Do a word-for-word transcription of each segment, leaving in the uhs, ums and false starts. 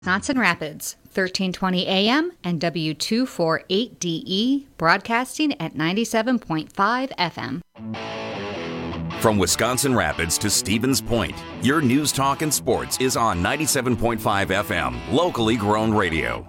Wisconsin Rapids, thirteen twenty A M and W two forty-eight D E, broadcasting at ninety-seven point five F M. From Wisconsin Rapids to Stevens Point, your news, talk, and sports is on ninety-seven point five F M, locally grown radio.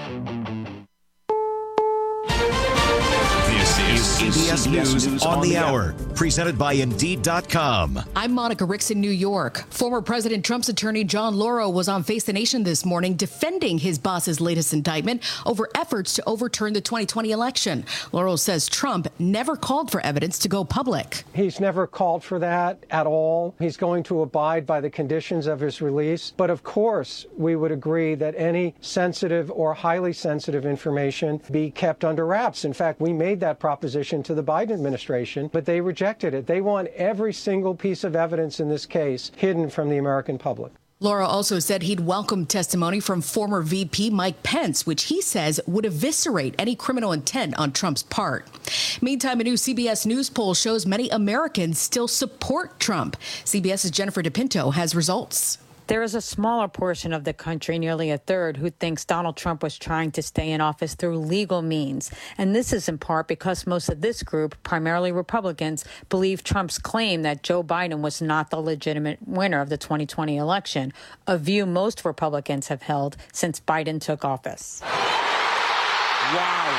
This is C B S News on the Hour, presented by Indeed dot com. I'm Monica Ricks in New York. Former President Trump's attorney John Lauro was on Face the Nation this morning defending his boss's latest indictment over efforts to overturn the twenty twenty election. Lauro says Trump never called for evidence to go public. He's never called for that at all. He's going to abide by the conditions of his release. But of course, we would agree that any sensitive or highly sensitive information be kept under wraps. In fact, we made that proposition to the Biden administration, but they rejected it. They want every single piece of evidence in this case hidden from the American public. Lauro also said he'd welcome testimony from former V P Mike Pence, which he says would eviscerate any criminal intent on Trump's part. Meantime, a new C B S News poll shows many Americans still support Trump. CBS's Jennifer DePinto has results. There is a smaller portion of the country, nearly a third, who thinks Donald Trump was trying to stay in office through legal means. And this is in part because most of this group, primarily Republicans, believe Trump's claim that Joe Biden was not the legitimate winner of the twenty twenty election, a view most Republicans have held since Biden took office. Wow.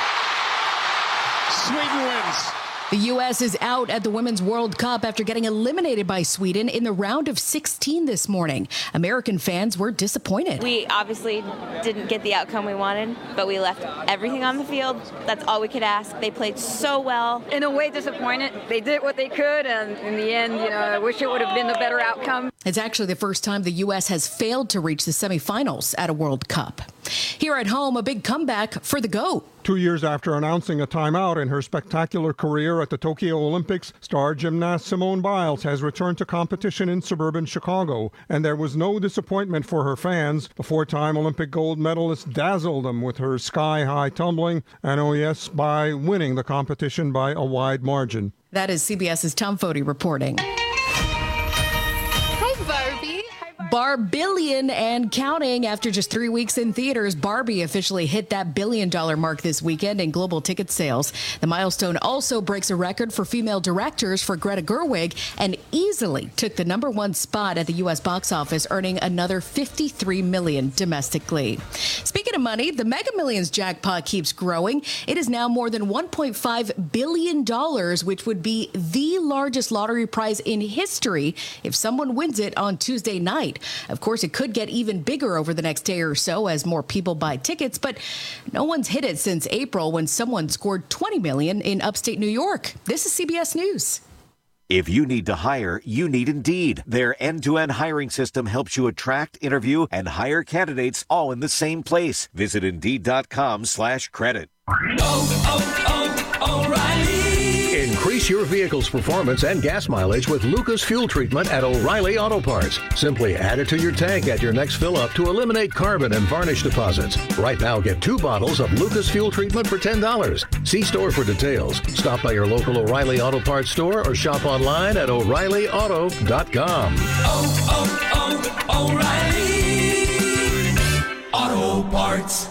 Sweden wins. The U S is out at the Women's World Cup after getting eliminated by Sweden in the round of sixteen this morning. American fans were disappointed. We obviously didn't get the outcome we wanted, but we left everything on the field. That's all we could ask. They played so well. In a way, disappointed. They did what they could, and in the end, you know, I wish it would have been a better outcome. It's actually the first time the U S has failed to reach the semifinals at a World Cup. Here at home, a big comeback for the GOAT. Two years after announcing a timeout in her spectacular career at the Tokyo Olympics, star gymnast Simone Biles has returned to competition in suburban Chicago, and there was no disappointment for her fans. The four-time Olympic gold medalist dazzled them with her sky-high tumbling, and oh yes, by winning the competition by a wide margin. That is CBS's Tom Foti reporting. Barbillion and counting. After just three weeks in theaters, Barbie officially hit that billion dollar mark this weekend in global ticket sales. The milestone also breaks a record for female directors for Greta Gerwig and easily took the number one spot at the U S box office, earning another fifty-three million dollars domestically. Speaking of money, the Mega Millions jackpot keeps growing. It is now more than one point five billion dollars, which would be the largest lottery prize in history if someone wins it on Tuesday night. Of course, it could get even bigger over the next day or so as more people buy tickets, but no one's hit it since April when someone scored twenty million dollars in upstate New York. This is C B S News. If you need to hire, you need Indeed. Their end-to-end hiring system helps you attract, interview, and hire candidates all in the same place. Visit Indeed.com slash credit. Oh, oh, oh, O'Reilly. Increase your vehicle's performance and gas mileage with Lucas Fuel Treatment at O'Reilly Auto Parts. Simply add it to your tank at your next fill-up to eliminate carbon and varnish deposits. Right now, get two bottles of Lucas Fuel Treatment for ten dollars. See store for details. Stop by your local O'Reilly Auto Parts store or shop online at O'Reilly Auto dot com. Oh, oh, oh, O'Reilly Auto Parts.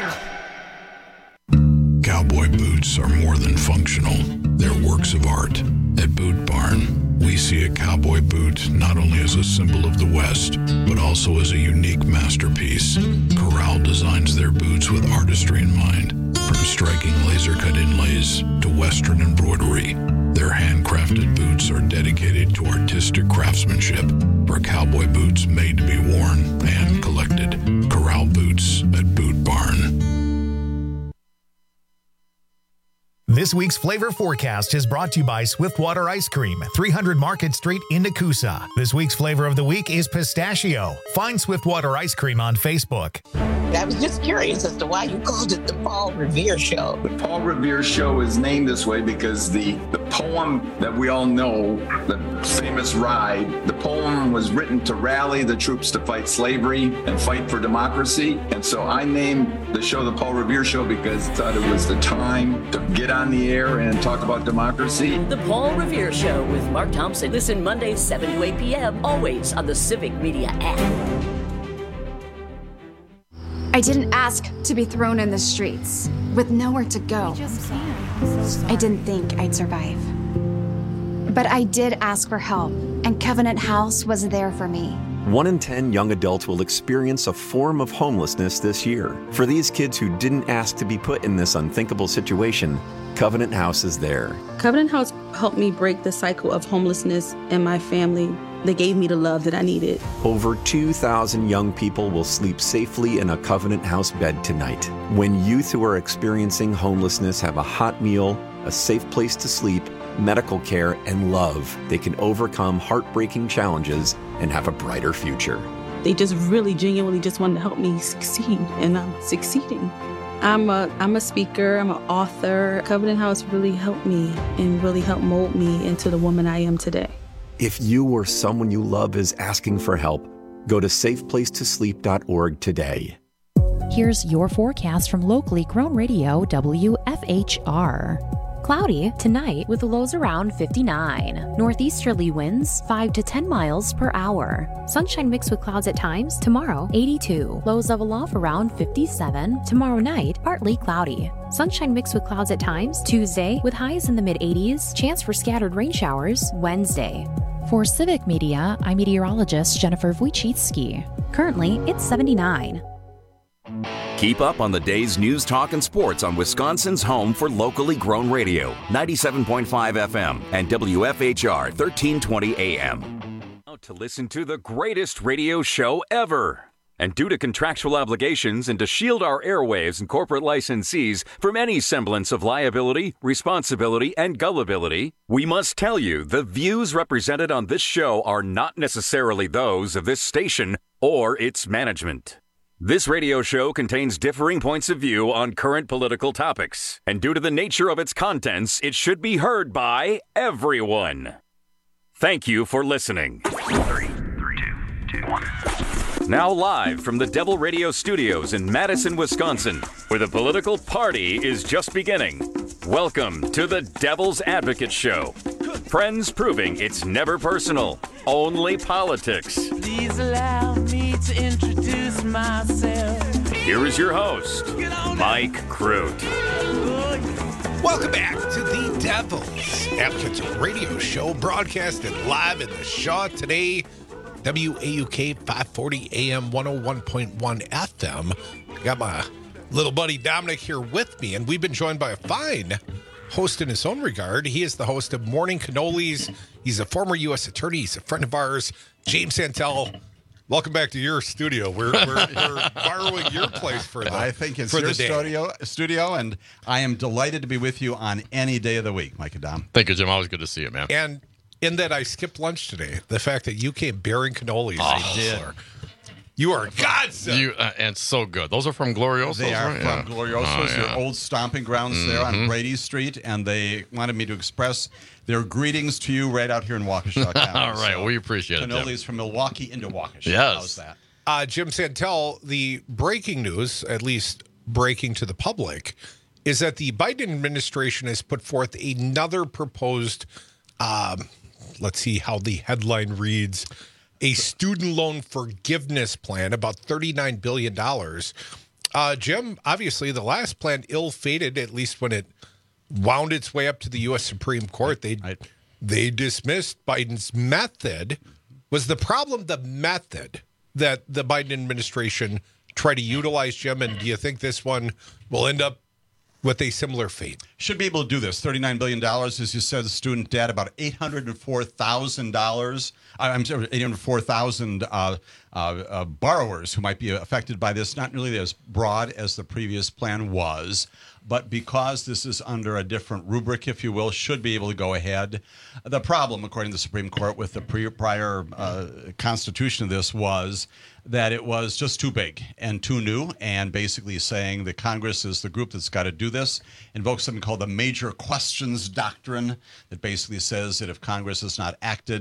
Cowboy boots are more than functional. They're works of art. At Boot Barn, we see a cowboy boot not only as a symbol of the West, but also as a unique masterpiece. Corral designs their boots with artistry in mind. From striking laser-cut inlays to Western embroidery, their handcrafted boots are dedicated to artistic craftsmanship for cowboy boots made to be worn and collected. Corral Boots at Boot Barn. This week's Flavor Forecast is brought to you by Swiftwater Ice Cream, three hundred Market Street in Nakusa. This week's flavor of the week is pistachio. Find Swiftwater Ice Cream on Facebook. I was just curious as to why you called it the Paul Revere Show. The Paul Revere Show is named this way because the, the poem that we all know, the famous ride, the poem was written to rally the troops to fight slavery and fight for democracy. And so I named the show the Paul Revere Show because I thought it was the time to get on the air and talk about democracy. The Paul Revere Show with Mark Thompson. Listen Mondays seven to eight p.m. always on the Civic Media app. I didn't ask to be thrown in the streets with nowhere to go. I didn't think I'd survive. But I did ask for help, and Covenant House was there for me. One in ten young adults will experience a form of homelessness this year. For these kids who didn't ask to be put in this unthinkable situation, Covenant House is there. Covenant House helped me break the cycle of homelessness in my family. They gave me the love that I needed. Over two thousand young people will sleep safely in a Covenant House bed tonight. When youth who are experiencing homelessness have a hot meal, a safe place to sleep, medical care, and love, they can overcome heartbreaking challenges and have a brighter future. They just really genuinely just wanted to help me succeed, and I'm succeeding. I'm a, I'm a speaker, I'm an author. Covenant House really helped me and really helped mold me into the woman I am today. If you or someone you love is asking for help, go to safe place to sleep dot org today. Here's your forecast from locally grown radio W F H R. Cloudy tonight with lows around fifty-nine. Northeasterly winds five to ten miles per hour. Sunshine mixed with clouds at times. Tomorrow, eighty-two. Lows level off around fifty-seven. Tomorrow night, partly cloudy. Sunshine mixed with clouds at times. Tuesday with highs in the mid eighties. Chance for scattered rain showers Wednesday. For Civic Media, I'm meteorologist Jennifer Wojcicki. Currently, it's seventy-nine. Keep up on the day's news, talk, and sports on Wisconsin's home for locally grown radio, ninety-seven point five F M and W F H R thirteen twenty A M. To listen to the greatest radio show ever. And due to contractual obligations and to shield our airwaves and corporate licensees from any semblance of liability, responsibility, and gullibility, we must tell you the views represented on this show are not necessarily those of this station or its management. This radio show contains differing points of view on current political topics, and due to the nature of its contents, it should be heard by everyone. Thank you for listening. Three, three, two, two, one. Now live from the Devil Radio Studios in Madison, Wisconsin, where the political party is just beginning. Welcome to the Devil's Advocate Show. Friends proving it's never personal, only politics. Please allow me to introduce myself. Here is your host, Mike Crute. Welcome back to the Devil's Advocates Radio Show, broadcasted live in the Shaw today. W A U K five forty A M, one oh one point one F M. Got my little buddy Dominic here with me, and we've been joined by a fine host in his own regard. He is the host of Morning Cannolis. He's a former U S attorney. He's a friend of ours, James Santel. Welcome back to your studio. We're, we're, we're borrowing your place for the I think it's for your the day. studio, studio, and I am delighted to be with you on any day of the week, Mike and Dom. Thank you, Jim. Always good to see you, man. And in that I skipped lunch today, the fact that you came bearing cannolis. Oh, did. You are a godsend. You, uh, and so good. Those are from Gloriosos, They are right? from Yeah. Gloriosos, Oh, your yeah. old stomping grounds Mm-hmm. there on Brady Street, and they wanted me to express their greetings to you right out here in Waukesha County. All right, So, we appreciate it, Jim. cannolis from Milwaukee into Waukesha. Yes. How's that? Uh, Jim Santel, the breaking news, at least breaking to the public, is that the Biden administration has put forth another proposed, um, let's see how the headline reads, a student loan forgiveness plan, about thirty-nine billion dollars. Uh, Jim, obviously the last plan ill-fated, at least when it wound its way up to the U S Supreme Court. They, they dismissed Biden's method. Was the problem the method that the Biden administration tried to utilize, Jim? And do you think this one will end up with a similar fate? Should be able to do this. thirty-nine billion dollars, as you said, the student debt, about eight hundred four thousand dollars. I'm sorry, eight hundred four thousand uh, uh, uh, borrowers who might be affected by this. Not nearly as broad as the previous plan was, but because this is under a different rubric, if you will, should be able to go ahead. The problem, according to the Supreme Court, with the pre- prior uh, constitution of this was that it was just too big and too new, and basically saying that Congress is the group that's got to do this, invokes something called the major questions doctrine that basically says that if Congress has not acted,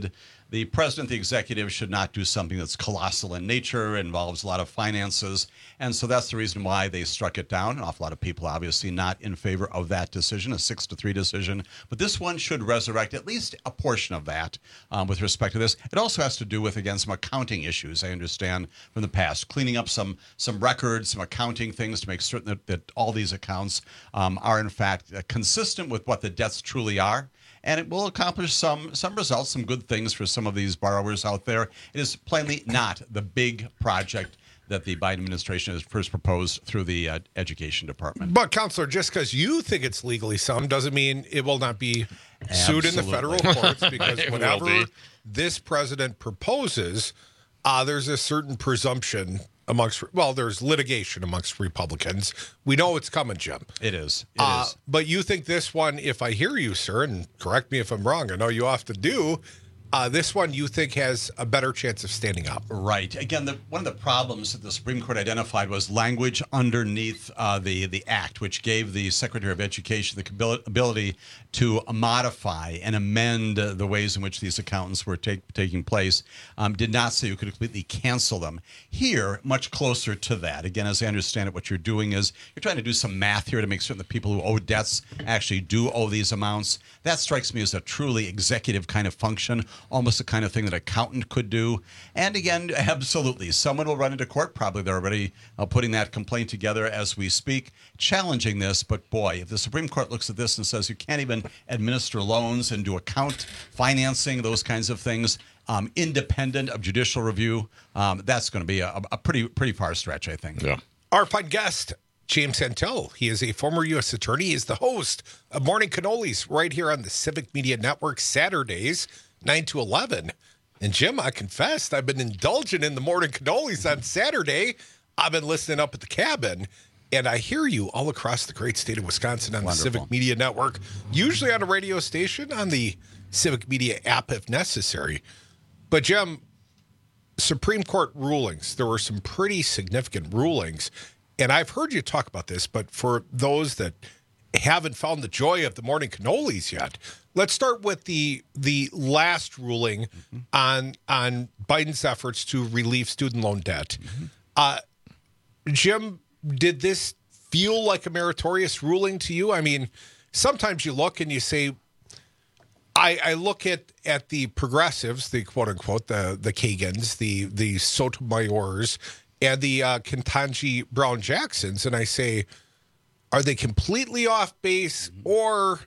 the president, the executive, should not do something that's colossal in nature, involves a lot of finances. And so that's the reason why they struck it down. An awful lot of people obviously not in favor of that decision, a six to three decision. But this one should resurrect at least a portion of that um, with respect to this. It also has to do with, again, some accounting issues, I understand, from the past, cleaning up some some records, some accounting things to make certain that, that all these accounts um, are, in fact, uh, consistent with what the debts truly are. And it will accomplish some some results, some good things for some of these borrowers out there. It is plainly not the big project that the Biden administration has first proposed through the uh, education department. But, Counselor, just because you think it's legally sound doesn't mean it will not be sued in the federal courts, because whenever this president proposes, uh, there's a certain presumption amongst, well, there's litigation amongst Republicans. We know it's coming, Jim. It is. It uh, is. But you think this one, if I hear you, sir, and correct me if I'm wrong, I know you often do, Uh, this one you think has a better chance of standing up. Right. Again, the, one of the problems that the Supreme Court identified was language underneath uh, the, the act, which gave the Secretary of Education the ability to modify and amend uh, the ways in which these accountants were take, taking place. Um, did not say you could completely cancel them. Here, much closer to that. Again, as I understand it, what you're doing is you're trying to do some math here to make certain that people who owe debts actually do owe these amounts. That strikes me as a truly executive kind of function, almost the kind of thing that an accountant could do. And again, absolutely, someone will run into court. Probably they're already uh, putting that complaint together as we speak, challenging this. But boy, if the Supreme Court looks at this and says you can't even administer loans and do account financing, those kinds of things, um, independent of judicial review, um, that's going to be a, a pretty pretty far stretch, I think. Yeah. Our fun guest, James Santel. He is a former U S attorney. He is the host of Morning Cannolis right here on the Civic Media Network, Saturdays, nine to eleven. And Jim, I confessed, I've been indulging in the Morning Cannolis on Saturday. I've been listening up at the cabin, and I hear you all across the great state of Wisconsin on Wonderful. the Civic Media Network, usually on a radio station, on the Civic Media app if necessary. But Jim, Supreme Court rulings, there were some pretty significant rulings, and I've heard you talk about this, but for those that haven't found the joy of the Morning Cannolis yet, let's start with the the last ruling mm-hmm. on on Biden's efforts to relieve student loan debt. Mm-hmm. Uh, Jim, did this feel like a meritorious ruling to you? I mean, sometimes you look and you say, I, I look at, at the progressives, the quote unquote, the the Kagans, the the Sotomayors, and the uh, Ketanji Brown Jacksons, and I say, are they completely off base, or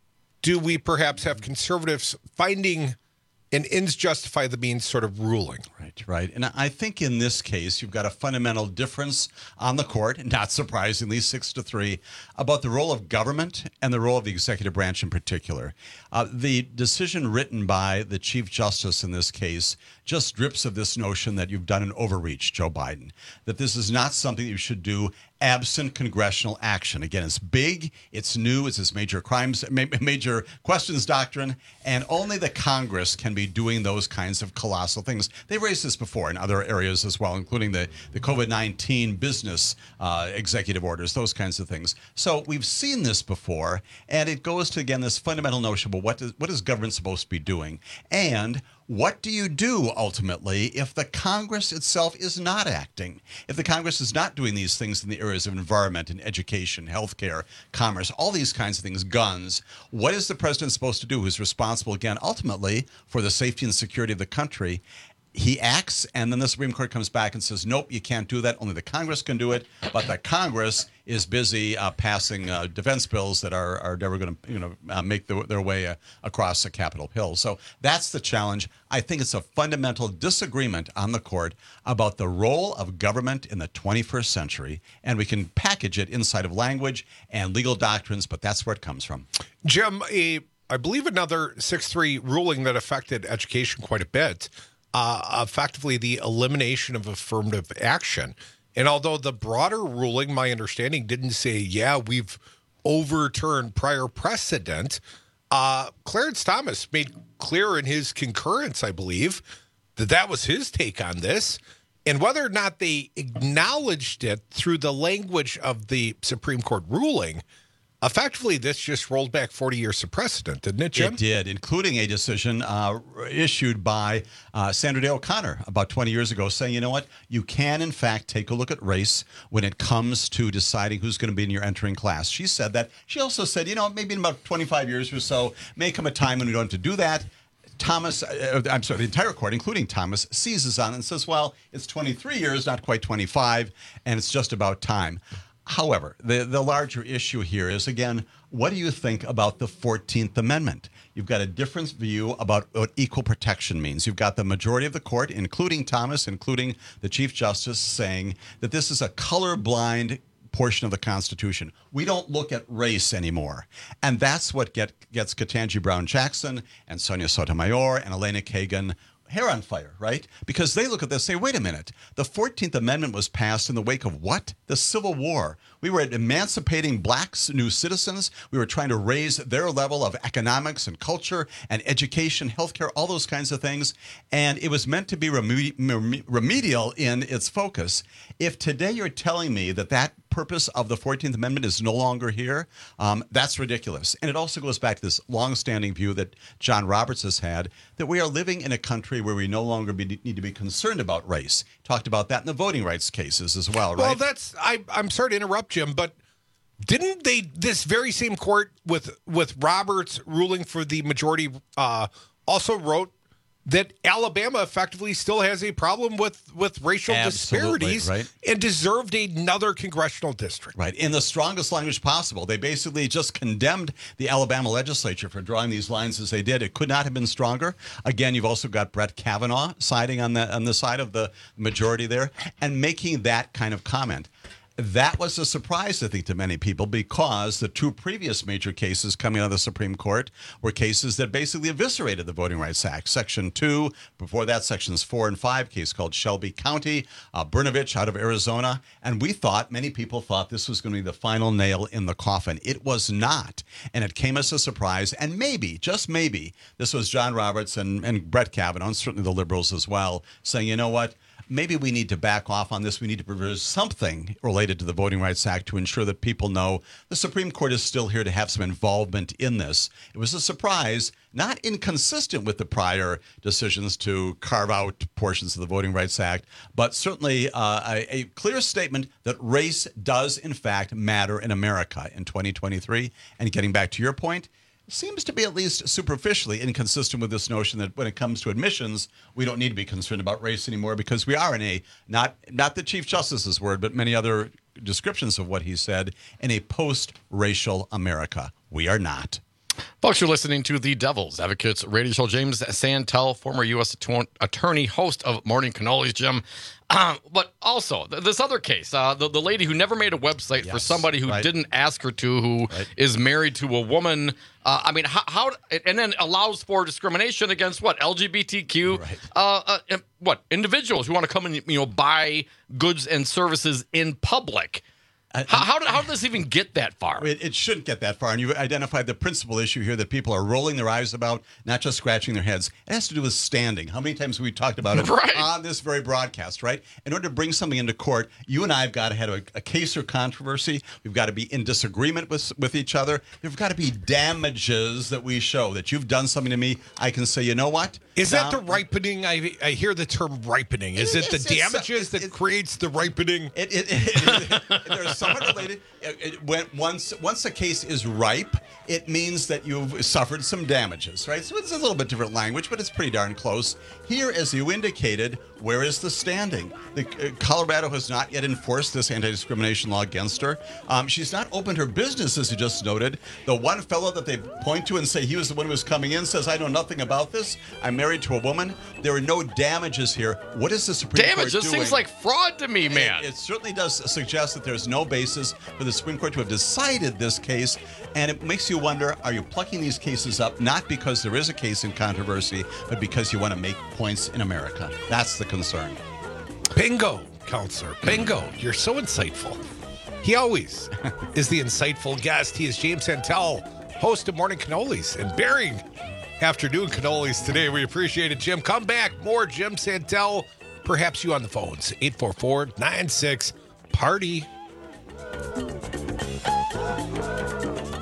do we perhaps have conservatives finding an ends justify the means sort of ruling? Right, right. And I think in this case, you've got a fundamental difference on the court, not surprisingly, six to three, about the role of government and the role of the executive branch in particular. Uh, the decision written by the Chief Justice in this case just drips of this notion that you've done an overreach, Joe Biden, that this is not something that you should do absent congressional action. Again, it's big, it's new, it's this major crimes, major questions doctrine, and only the Congress can be doing those kinds of colossal things. They've raised this before in other areas as well, including the, the COVID nineteen business uh, executive orders, those kinds of things. So we've seen this before, and it goes to, again, this fundamental notion of what, does, what is government supposed to be doing? And what do you do ultimately if the Congress itself is not acting? If the Congress is not doing these things in the areas of environment and education, healthcare, commerce, all these kinds of things, guns, what is the president supposed to do who's responsible, again, ultimately for the safety and security of the country? He acts, and then the Supreme Court comes back and says, nope, you can't do that. Only the Congress can do it. But the Congress is busy uh, passing uh, defense bills that are, are never going to you know, uh, make the, their way uh, across the Capitol Hill. So that's the challenge. I think it's a fundamental disagreement on the court about the role of government in the twenty-first century, and we can package it inside of language and legal doctrines, but that's where it comes from. Jim, a, I believe another six three ruling that affected education quite a bit, Uh, effectively the elimination of affirmative action. And although the broader ruling, my understanding, didn't say, yeah, we've overturned prior precedent, uh, Clarence Thomas made clear in his concurrence, I believe, that that was his take on this. And whether or not they acknowledged it through the language of the Supreme Court ruling, effectively, this just rolled back forty years of precedent, didn't it, Jim? It did, including a decision uh, issued by uh, Sandra Day O'Connor about twenty years ago saying, you know what, you can, in fact, take a look at race when it comes to deciding who's going to be in your entering class. She said that. She also said, you know, maybe in about twenty-five years or so, may come a time when we don't have to do that. Thomas, uh, I'm sorry, the entire court, including Thomas, seizes on it and says, well, it's twenty-three years, not quite twenty-five, and it's just about time. However, the, the larger issue here is, again, what do you think about the fourteenth Amendment? You've got a different view about what equal protection means. You've got the majority of the court, including Thomas, including the Chief Justice, saying that this is a colorblind portion of the Constitution. We don't look at race anymore. And that's what get, gets Ketanji Brown Jackson and Sonia Sotomayor and Elena Kagan hair on fire, right? Because they look at this and say, wait a minute, the fourteenth Amendment was passed in the wake of what? The Civil War. We were emancipating blacks, new citizens. We were trying to raise their level of economics and culture and education, healthcare, all those kinds of things. And it was meant to be remedi- remedial in its focus. If today you're telling me that that purpose of the fourteenth Amendment is no longer here, um, that's ridiculous. And it also goes back to this longstanding view that John Roberts has had, that we are living in a country where we no longer be, need to be concerned about race. Talked about that in the voting rights cases as well, right? Well, that's, I, I'm sorry to interrupt, Jim, but didn't they, this very same court with, with Roberts ruling for the majority, uh, also wrote that Alabama effectively still has a problem with, with racial Absolutely, disparities, right? And deserved another congressional district. Right. In the strongest language possible. They basically just condemned the Alabama legislature for drawing these lines as they did. It could not have been stronger. Again, you've also got Brett Kavanaugh siding on the on the side of the majority there and making that kind of comment. That was a surprise, I think, to many people because the two previous major cases coming out of the Supreme Court were cases that basically eviscerated the Voting Rights Act. Section two, before that, Sections four and five, case called Shelby County, uh, Brnovich out of Arizona. And we thought, many people thought this was going to be the final nail in the coffin. It was not. And it came as a surprise. And maybe, just maybe, this was John Roberts and, and Brett Kavanaugh, and certainly the liberals as well, saying, you know what? Maybe we need to back off on this. We need to preserve something related to the Voting Rights Act to ensure that people know the Supreme Court is still here to have some involvement in this. It was a surprise, not inconsistent with the prior decisions to carve out portions of the Voting Rights Act, but certainly uh, a, a clear statement that race does, in fact, matter in America in twenty twenty-three. And getting back to your point, seems to be at least superficially inconsistent with this notion that when it comes to admissions, we don't need to be concerned about race anymore because we are in a, not not the Chief Justice's word, but many other descriptions of what he said, in a post-racial America. We are not. Folks, you're listening to the Devil's Advocates radio show. James Santel, former U S attorney, host of Morning Cannolis, Jim. Um, but also, th- this other case, uh, the, the lady who never made a website yes, for somebody who right. didn't ask her to, who right. is married to a woman. Uh, I mean, how, how, and then allows for discrimination against what? L G B T Q, right. uh, uh, what? Individuals who want to come and, you know, buy goods and services in public. Uh, how, how, did, how did this even get that far? It, it shouldn't get that far. And you've identified the principal issue here that people are rolling their eyes about, not just scratching their heads. It has to do with standing. How many times have we talked about it right. on this very broadcast, right? In order to bring something into court, you and I have got to have a, a case or controversy. We've got to be in disagreement with, with each other. There've got to be damages that we show that you've done something to me. I can say, you know what? Is Dom, that the ripening? I I hear the term ripening. Is it, it the damages that it, creates the ripening? It, it, it, it, they're somewhat related. It, it, when, once, once a case is ripe, it means that you've suffered some damages, right? So it's a little bit different language, but it's pretty darn close. Here, as you indicated, where is the standing? The, uh, Colorado has not yet enforced this anti-discrimination law against her. Um, she's not opened her business, as you just noted. The one fellow that they point to and say he was the one who was coming in says, I know nothing about this. I'm married to a woman. There are no damages here. What is the Supreme Damage, Court doing? This seems like fraud to me, man. It, it certainly does suggest that there's no basis for the Supreme Court to have decided this case. And it makes you wonder, are you plucking these cases up not because there is a case in controversy, but because you want to make points in America? That's the concern. Bingo, Counselor. Bingo. You're so insightful. He always is the insightful guest. He is James Santel, host of Morning Cannolis and bearing afternoon cannolis today. We appreciate it, Jim. Come back. More Jim Santel. Perhaps you on the phones. eight four four, nine six, party.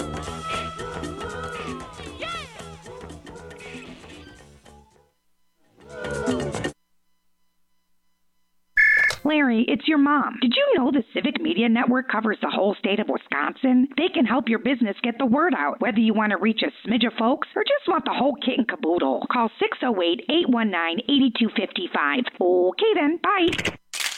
Hi, it's your mom. Did you know the Civic Media Network covers the whole state of Wisconsin? They can help your business get the word out, whether you want to reach a smidge of folks or just want the whole kit and caboodle. Call six oh eight, eight one nine, eight two five five. Okay then, bye.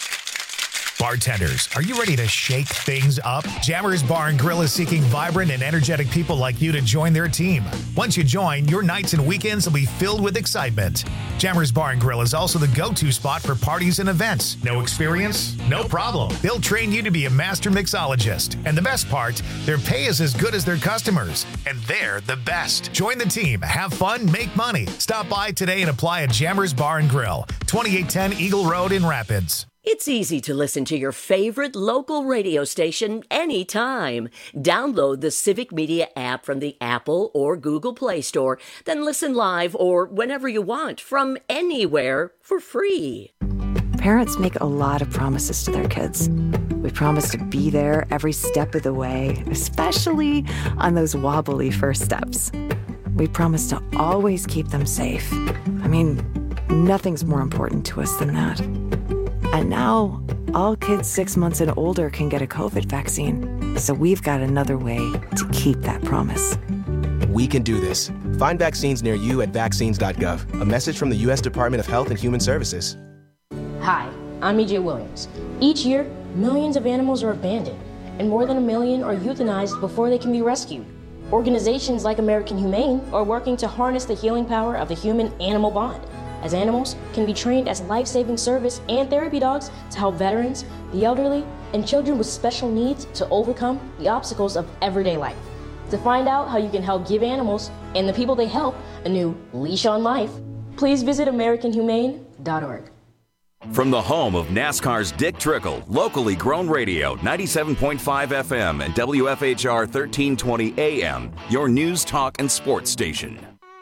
Bartenders, are you ready to shake things up? Jammers Bar and Grill is seeking vibrant and energetic people like you to join their team. Once you join, your nights and weekends will be filled with excitement. Jammers Bar and Grill is also the go-to spot for parties and events. No experience? No problem. They'll train you to be a master mixologist. And the best part, their pay is as good as their customers. And they're the best. Join the team, have fun, make money. Stop by today and apply at Jammers Bar and Grill, twenty-eight ten Eagle Road in Rapids. It's easy to listen to your favorite local radio station anytime. Download the Civic Media app from the Apple or Google Play Store, then listen live or whenever you want from anywhere for free. Parents make a lot of promises to their kids. We promise to be there every step of the way, especially on those wobbly first steps. We promise to always keep them safe. I mean, nothing's more important to us than that. And now, all kids six months and older can get a COVID vaccine. So we've got another way to keep that promise. We can do this. Find vaccines near you at vaccines dot gov. A message from the U S Department of Health and Human Services. Hi, I'm E J Williams. Each year, millions of animals are abandoned, and more than a million are euthanized before they can be rescued. Organizations like American Humane are working to harness the healing power of the human-animal bond, as animals can be trained as life-saving service and therapy dogs to help veterans, the elderly, and children with special needs to overcome the obstacles of everyday life. To find out how you can help give animals and the people they help a new leash on life, please visit American Humane dot org. From the home of NASCAR's Dick Trickle, locally grown radio, ninety-seven point five F M and W F H R thirteen twenty A M, your news, talk, and sports station.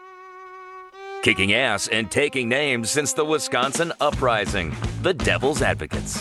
Kicking ass and taking names since the Wisconsin Uprising, the Devil's Advocates.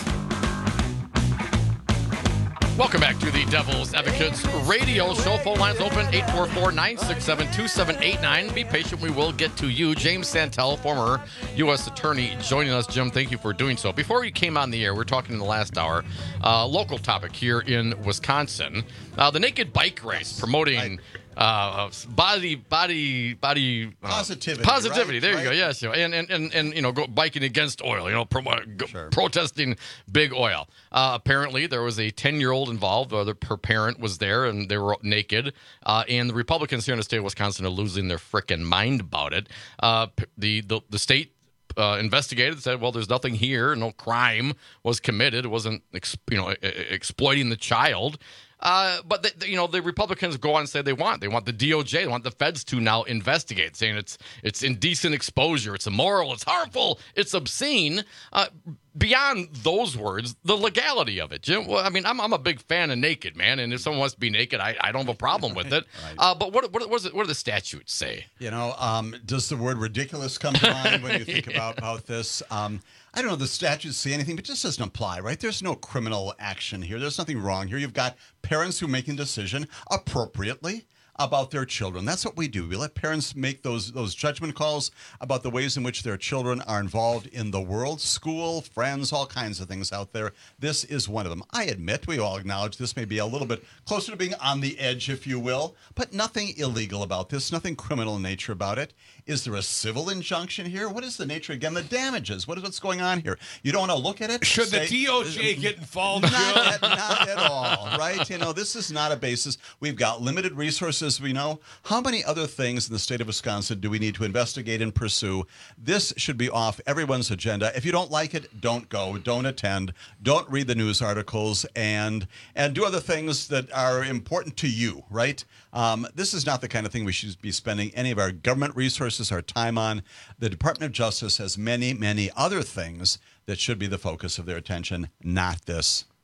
Welcome back to the Devil's Advocates radio show. Phone lines open, eight four four, nine six seven, two seven eight nine. Be patient, we will get to you. James Santel, former U S attorney, joining us. Jim, thank you for doing so. Before you came on the air, we were talking in the last hour, uh, local topic here in Wisconsin. Uh, the Naked Bike Race, promoting... Uh, body, body, body uh, positivity. Positivity. Right? There you right? go. Yes, you know, and, and and and you know, go biking against oil. You know, pro, go, sure. protesting big oil. Uh, apparently, there was a ten-year-old involved. Or the, her parent was there, and they were naked. Uh, and the Republicans here in the state of Wisconsin are losing their frickin' mind about it. Uh, the the the state. Uh, investigated, said, well, there's nothing here. No crime was committed. It wasn't, ex- you know, exploiting the child. Uh, but, the, the, you know, the Republicans go on and say they want. They want the D O J, they want the feds to now investigate, saying it's it's indecent exposure, it's immoral, it's harmful, it's obscene. Uh, beyond those words, the legality of it, Jim. Well, I mean, I'm I'm a big fan of naked, man, and if someone wants to be naked, I, I don't have a problem with it. Right. Uh, but what what what, is it, what do the statutes say? You know, um, does the word ridiculous come to mind when you think yeah. about, about this? Um, I don't know, the statutes say anything, but it just doesn't apply, right? There's no criminal action here. There's nothing wrong here. You've got parents who are making a decision appropriately about their children. That's what we do. We let parents make those those judgment calls about the ways in which their children are involved in the world, school, friends, all kinds of things out there. This is one of them. I admit, we all acknowledge this may be a little bit closer to being on the edge, if you will, but nothing illegal about this, nothing criminal in nature about it. Is there a civil injunction here? What is the nature, again, the damages? What is what's going on here? You don't want to look at it? Should say, the D O J get involved? Not at, not at all, right? You know, this is not a basis. We've got limited resources, we know. How many other things in the state of Wisconsin do we need to investigate and pursue? This should be off everyone's agenda. If you don't like it, don't go, don't attend, don't read the news articles, and and do other things that are important to you, right? Um, this is not the kind of thing we should be spending any of our government resources, our time on. The Department of Justice has many, many other things that should be the focus of their attention, not this.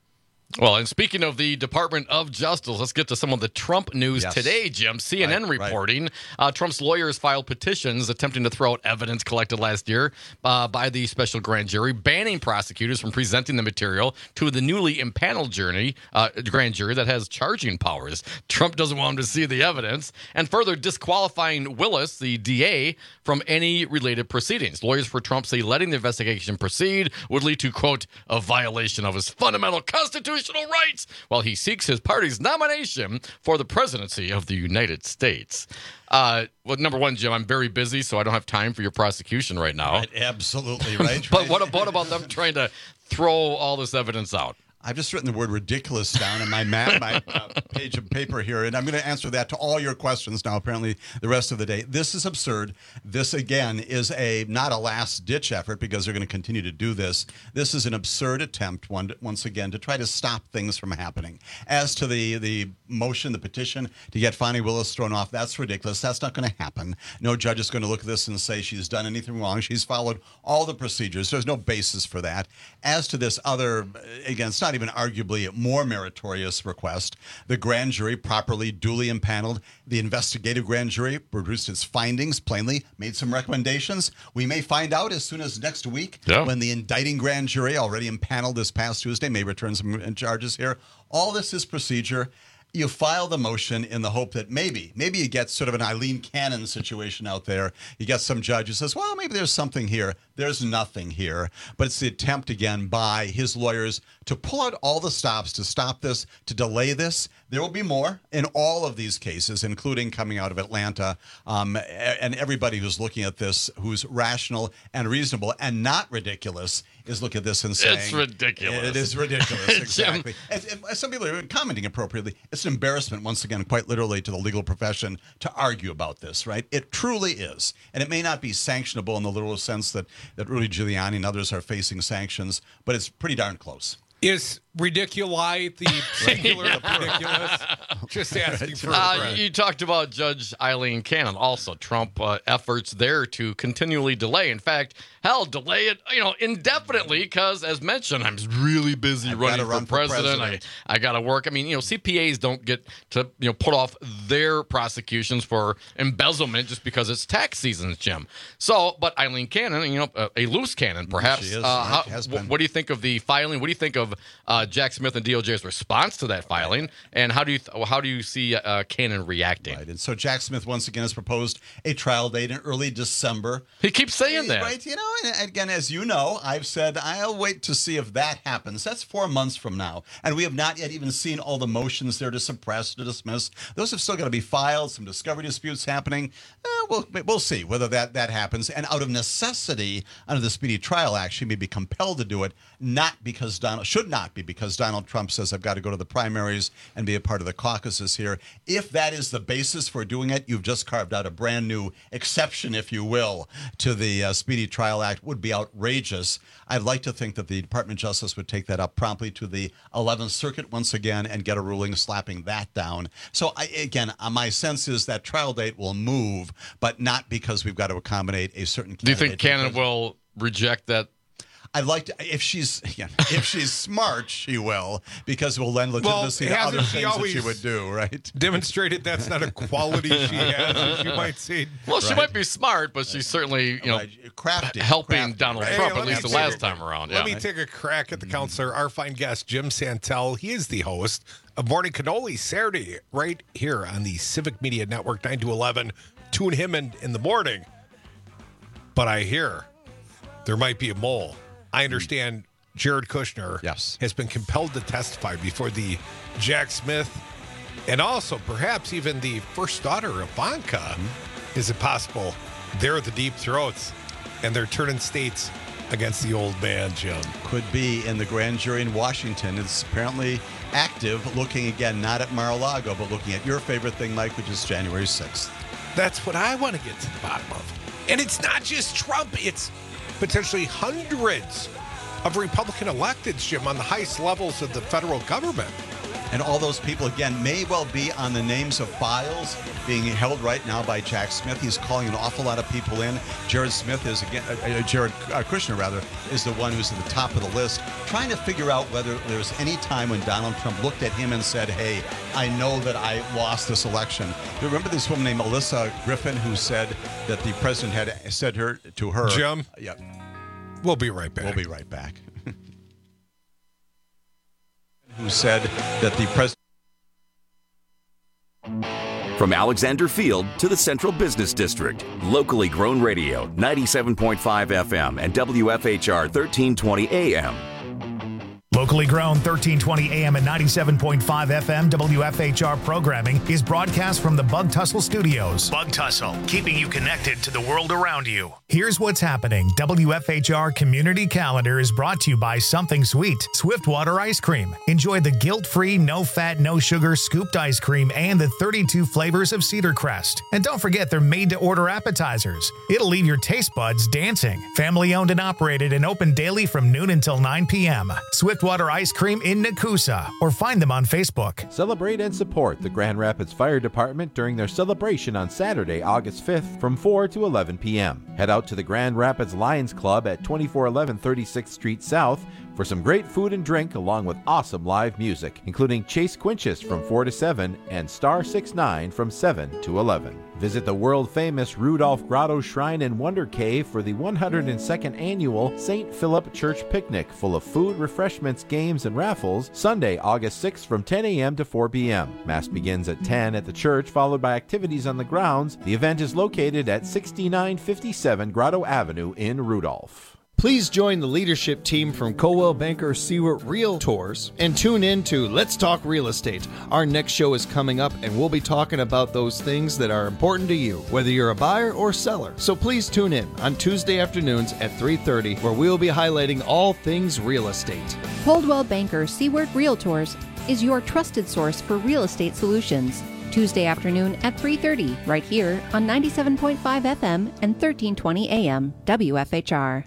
Well, and speaking of the Department of Justice, let's get to some of the Trump news Yes. today, Jim. C N N Right, right. reporting uh, Trump's lawyers filed petitions attempting to throw out evidence collected last year uh, by the special grand jury, banning prosecutors from presenting the material to the newly impaneled jury, uh, grand jury that has charging powers. Trump doesn't want them to see the evidence, and further disqualifying Willis, the D A, from any related proceedings. Lawyers for Trump say letting the investigation proceed would lead to, quote, a violation of his fundamental constitutional rights while he seeks his party's nomination for the presidency of the United States. Uh, well, number one, Jim, I'm very busy, so I don't have time for your prosecution right now. Right, absolutely, right? But what, what about them trying to throw all this evidence out? I've just written the word ridiculous down in my map, my uh, page of paper here, and I'm going to answer that to all your questions now, apparently, the rest of the day. This is absurd. This, again, is a not a last-ditch effort because they're going to continue to do this. This is an absurd attempt, one, once again, to try to stop things from happening. As to the, the motion, the petition to get Fani Willis thrown off, that's ridiculous. That's not going to happen. No judge is going to look at this and say she's done anything wrong. She's followed all the procedures. There's no basis for that. As to this other, again, it's not even arguably a more meritorious request. The grand jury properly, duly impaneled. The investigative grand jury produced its findings, plainly made some recommendations. We may find out as soon as next week Yeah. when the indicting grand jury, already impaneled this past Tuesday, may return some charges here. All this is procedure. You file the motion in the hope that maybe, maybe you get sort of an Eileen Cannon situation out there. You get some judge who says, well, maybe there's something here. There's nothing here. But it's the attempt, again, by his lawyers to pull out all the stops to stop this, to delay this. There will be more in all of these cases, including coming out of Atlanta. Um, and everybody who's looking at this, who's rational and reasonable and not ridiculous, is looking at this and saying, It's ridiculous. It is ridiculous, Jim. exactly. And, and some people are commenting appropriately. It's an embarrassment, once again, quite literally, to the legal profession to argue about this, right? It truly is. And it may not be sanctionable in the literal sense that, that Rudy Giuliani and others are facing sanctions, but it's pretty darn close. Is ridiculi the singular of ridiculous? Just asking for a Uh, friend. you talked about Judge Eileen Cannon. Also, Trump uh, efforts there to continually delay. In fact, hell, delay it, you know, indefinitely because, as mentioned, I'm really busy I've running gotta for, run for president. president. I, I got to work. I mean, you know, C P As don't get to, you know, put off their prosecutions for embezzlement just because it's tax season, Jim. So, but Eileen Cannon, you know, uh, a loose cannon, perhaps. She is, uh, right, how, has wh- been. what do you think of the filing? What do you think of uh, Jack Smith and D O J's response to that filing? And how do you th- how do you see uh, Cannon reacting? Right. And so Jack Smith, once again, has proposed a trial date in early December. He keeps saying that. Right. You know, and again, as you know, I've said I'll wait to see if that happens. That's four months from now. And we have not yet even seen all the motions there to suppress, to dismiss. Those have still got to be filed, some discovery disputes happening. Uh, we'll, we'll see whether that, that happens. And out of necessity, under the Speedy Trial Act, she may be compelled to do it, not because Donald, should not be because Donald Trump says, I've got to go to the primaries and be a part of the caucuses here. If that is the basis for doing it, you've just carved out a brand new exception, if you will, to the uh, Speedy Trial Act. Would be outrageous. I'd like to think that the Department of Justice would take that up promptly to the eleventh Circuit once again and get a ruling slapping that down. So, I, again, uh, my sense is that trial date will move, but not because we've got to accommodate a certain candidate. Do you think Cannon will reject that? I'd like to, if she's yeah, if she's smart, she will, because it will lend legitimacy Well, to other hasn't she things that she always would do, right? Demonstrated that's not a quality she has, as you might say. Well, she Right. might be smart, but she's certainly, you know, Right. Crafty, helping crafty, Donald right? Trump, Hey, at let least me the take last a- time around. Let Yeah. me take a crack at the counselor, our fine guest, Jim Santel. He is the host of Morning Cannoli Saturday right here on the Civic Media Network, nine to eleven. Tune him in in the morning. But I hear there might be a mole. I understand Jared Kushner Yes. has been compelled to testify before the Jack Smith and also perhaps even the first daughter, Ivanka. Mm-hmm. Is it possible they're the deep throats and they're turning states against the old man, Jim? Could be in the grand jury in Washington. It's apparently active, looking again not at Mar-a-Lago, but looking at your favorite thing, Mike, which is January sixth. That's what I want to get to the bottom of. And it's not just Trump, it's potentially hundreds of Republican electeds, Jim, on the highest levels of the federal government. And all those people, again, may well be on the names of files being held right now by Jack Smith. He's calling an awful lot of people in. Jared Smith is, again, uh, Jared uh, Kushner, rather, is the one who's at the top of the list, trying to figure out whether there's any time when Donald Trump looked at him and said, hey, I know that I lost this election. You remember this woman named Melissa Griffin who said that the president had said her to her. Jim? Uh, yeah. We'll be right back. We'll be right back. Who said that the president. From Alexander Field to the Central Business District, locally grown radio, ninety-seven point five F M and W F H R thirteen twenty A M. Locally grown thirteen twenty A M and ninety-seven point five F M W F H R programming is broadcast from the Bug Tussle Studios. Bug Tussle, keeping you connected to the world around you. Here's what's happening. W F H R Community Calendar is brought to you by Something Sweet, Swiftwater Ice Cream. Enjoy the guilt-free, no-fat, no-sugar scooped ice cream and the thirty-two flavors of Cedar Crest. And don't forget they're made-to-order appetizers. It'll leave your taste buds dancing. Family-owned and operated and open daily from noon until nine p.m. Swift Water Ice Cream in Nakusa, or find them on Facebook. Celebrate and support the Grand Rapids Fire Department during their celebration on Saturday, August fifth from four to eleven p.m. Head out to the Grand Rapids Lions Club at twenty-four eleven thirty-sixth Street South for some great food and drink along with awesome live music, including Chase Quinches from four to seven and Star six nine from seven to eleven. Visit the world-famous Rudolph Grotto Shrine and Wonder Cave for the one hundred second Annual Saint Philip Church Picnic, full of food, refreshments, games, and raffles, Sunday, August sixth from ten a.m. to four p.m. Mass begins at ten at the church, followed by activities on the grounds. The event is located at sixty-nine fifty-seven Grotto Avenue in Rudolph. Please join the leadership team from Coldwell Banker Seward Realtors and tune in to Let's Talk Real Estate. Our next show is coming up, and we'll be talking about those things that are important to you, whether you're a buyer or seller. So please tune in on Tuesday afternoons at three thirty, where we'll be highlighting all things real estate. Coldwell Banker Seward Realtors is your trusted source for real estate solutions. Tuesday afternoon at three thirty, right here on ninety-seven point five F M and thirteen twenty A M W F H R.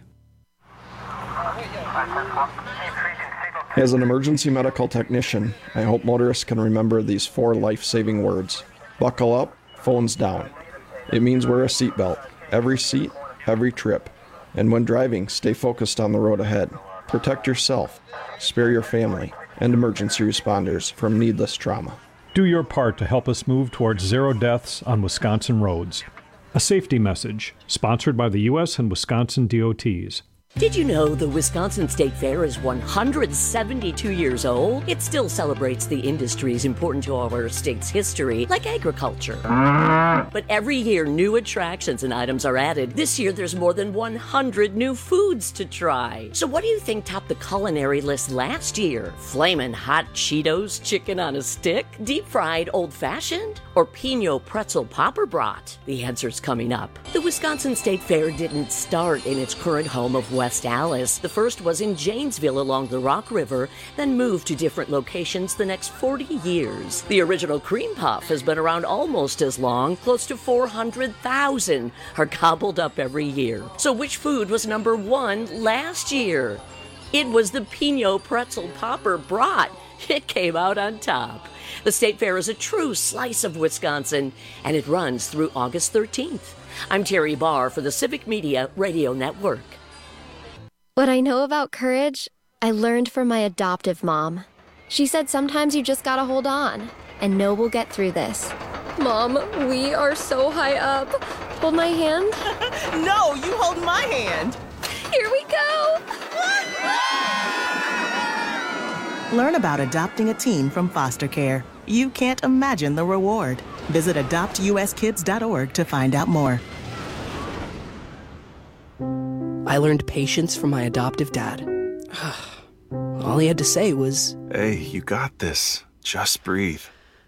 As an emergency medical technician, I hope motorists can remember these four life-saving words. Buckle up, phones down. It means wear a seatbelt, every seat, every trip. And when driving, stay focused on the road ahead. Protect yourself, spare your family, and emergency responders from needless trauma. Do your part to help us move towards zero deaths on Wisconsin roads. A safety message, sponsored by the U S and Wisconsin D O Ts. Did you know the Wisconsin State Fair is one hundred seventy-two years old? It still celebrates the industries important to our state's history, like agriculture. But every year, new attractions and items are added. This year, there's more than one hundred new foods to try. So what do you think topped the culinary list last year? Flamin' hot Cheetos chicken on a stick? Deep-fried old-fashioned? Or Pinot pretzel popper brat? The answer's coming up. The Wisconsin State Fair didn't start in its current home of West Allis. The first was in Janesville along the Rock River, then moved to different locations the next forty years. The original cream puff has been around almost as long. Close to four hundred thousand are gobbled up every year. So which food was number one last year? It was the Pinot pretzel popper brat. It came out on top. The State Fair is a true slice of Wisconsin, and it runs through August thirteenth. I'm Terry Barr for the Civic Media Radio Network. What I know about courage, I learned from my adoptive mom. She said sometimes you just gotta hold on and know we'll get through this. Mom, we are so high up. Hold my hand. No, you hold my hand. Here we go. Learn about adopting a teen from foster care. You can't imagine the reward. Visit adopt u s kids dot org to find out more. I learned patience from my adoptive dad. All he had to say was, "Hey, you got this. Just breathe."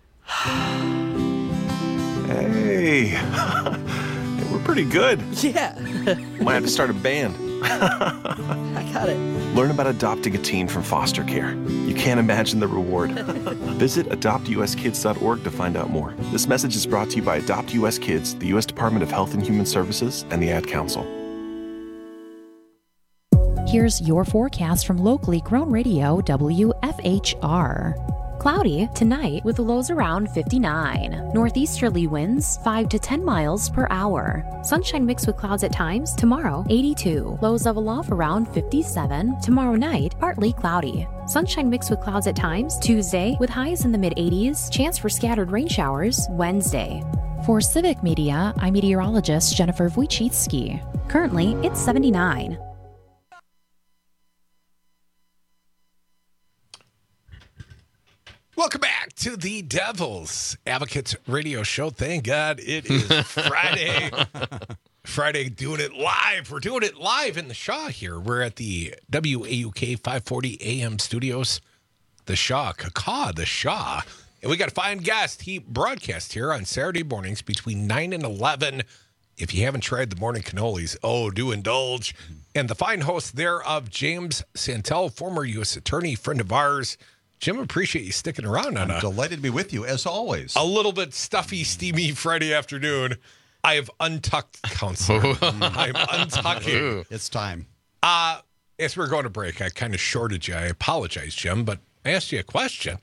Hey, we're pretty good. Yeah. Might have to start a band. I got it. Learn about adopting a teen from foster care. You can't imagine the reward. Visit adopt u s kids dot org to find out more. This message is brought to you by Adopt U S Kids, the U S Department of Health and Human Services, and the Ad Council. Here's your forecast from locally grown radio W F H R. Cloudy tonight with lows around fifty-nine. Northeasterly winds five to ten miles per hour. Sunshine mixed with clouds at times. Tomorrow, eighty-two. Lows level off around fifty-seven. Tomorrow night, partly cloudy. Sunshine mixed with clouds at times. Tuesday with highs in the mid eighties. Chance for scattered rain showers Wednesday. For Civic Media, I'm meteorologist Jennifer Wojcicki. Currently, it's seventy-nine. Welcome back to the Devil's Advocates Radio Show. Thank God it is Friday. Friday, doing it live. We're doing it live in the Shaw here. We're at the W A U K five forty A M studios. The Shaw, Kaka, the Shaw. And we got a fine guest. He broadcasts here on Saturday mornings between nine and eleven. If you haven't tried the morning cannolis, oh, do indulge. And the fine host thereof, James Santel, former U S attorney, friend of ours. Jim, appreciate you sticking around on I'm a, delighted to be with you, as always. A little bit stuffy, steamy Friday afternoon. I have untucked, counselor. I'm untucking. It's time. Uh, as we're going to break, I kind of shorted you. I apologize, Jim, but I asked you a question.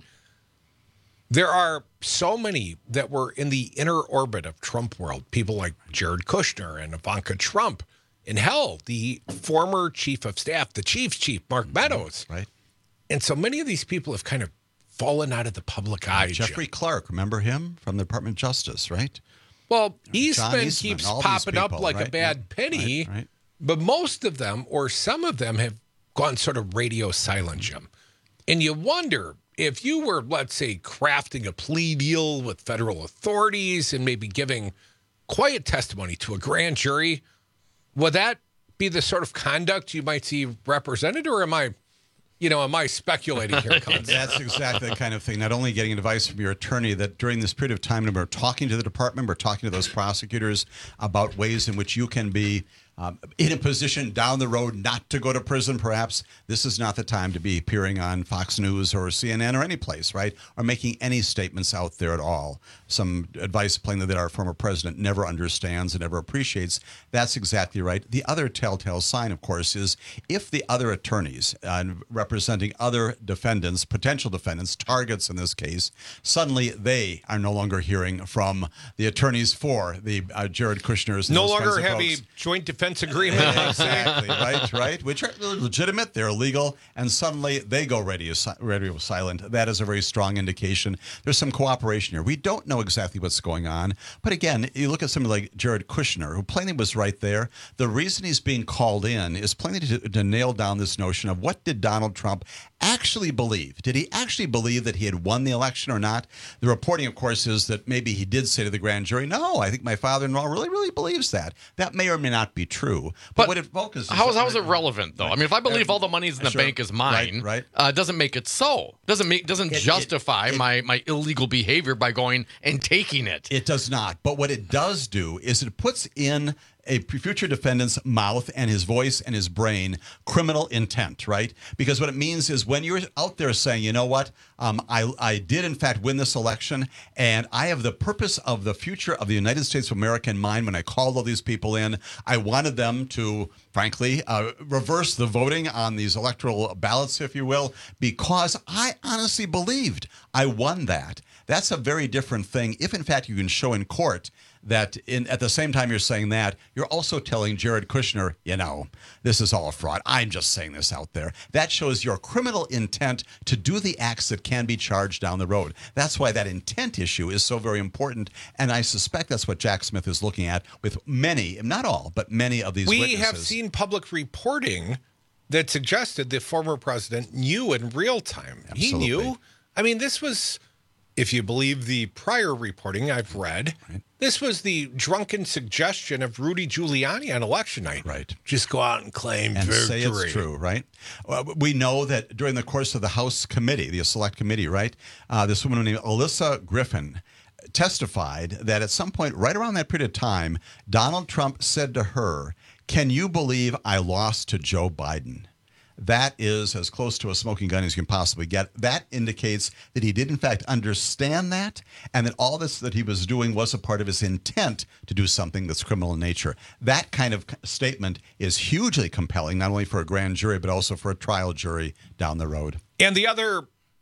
There are so many that were in the inner orbit of Trump world, people like Jared Kushner and Ivanka Trump. And hell, the former chief of staff, the chief's chief, Mark Meadows. Right. And so many of these people have kind of fallen out of the public eye. Jeffrey Jim. Clark, remember him from the Department of Justice, right? Well, John Eastman, Eastman keeps all these popping up people, like right? a bad Yeah. penny, Right, right. but most of them, or some of them, have gone sort of radio silent, Jim. And you wonder if you were, let's say, crafting a plea deal with federal authorities and maybe giving quiet testimony to a grand jury, would that be the sort of conduct you might see represented, or am I... You know, am I speculating here, Counselor? That's exactly the kind of thing. Not only getting advice from your attorney that during this period of time, when we're talking to the department, we're talking to those prosecutors about ways in which you can be um, in a position down the road not to go to prison, perhaps. This is not the time to be appearing on Fox News or C N N or any place, right? Or making any statements out there at all. Some advice plainly that our former president never understands and never appreciates. That's exactly right. The other telltale sign, of course, is if the other attorneys uh, representing other defendants, potential defendants, targets in this case, suddenly they are no longer hearing from the attorneys for the uh, Jared Kushners. No longer have a joint defense agreement. Exactly, right, right, which are legitimate, they're legal, and suddenly they go radio, radio silent. That is a very strong indication. There's some cooperation here. We don't know exactly what's going on, but again, you look at somebody like Jared Kushner, who plainly was right there. The reason he's being called in is plainly to, to nail down this notion of what did Donald Trump actually believe? Did he actually believe that he had won the election or not? The reporting, of course, is that maybe he did say to the grand jury, no, I think my father-in-law really, really believes that. That may or may not be true. But, But what it focuses How is, on- how is it relevant, though? I mean, if I believe all the money's in the Sure. bank is mine, Right, right. Uh, doesn't make it so. Doesn't make doesn't It- it- justify it- my, my illegal behavior by going and taking it. It does not. But what it does do is it puts in a future defendant's mouth and his voice and his brain criminal intent, right? Because what it means is when you're out there saying, you know what, um, I, I did in fact win this election, and I have the purpose of the future of the United States of America in mind when I called all these people in. I wanted them to, frankly, uh, reverse the voting on these electoral ballots, if you will, because I honestly believed I won that. That's a very different thing. If in fact you can show in court that in at the same time you're saying that, you're also telling Jared Kushner, you know, this is all a fraud. I'm just saying this out there. That shows your criminal intent to do the acts that can be charged down the road. That's why that intent issue is so very important. And I suspect that's what Jack Smith is looking at with many, not all, but many of these we witnesses. have seen public reporting that suggested the former president knew in real time. Absolutely. He knew. I mean, this was, if you believe the prior reporting I've read, right. This was the drunken suggestion of Rudy Giuliani on election night. Right. Just go out and claim and victory. say it's true, right? Uh, we know that during the course of the House committee, the select committee, right, uh, this woman named Alyssa Griffin testified that at some point right around that period of time, Donald Trump said to her, "Can you believe I lost to Joe Biden?" That is as close to a smoking gun as you can possibly get. That indicates that he did, in fact, understand that, and that all this that he was doing was a part of his intent to do something that's criminal in nature. That kind of statement is hugely compelling, not only for a grand jury, but also for a trial jury down the road. And the other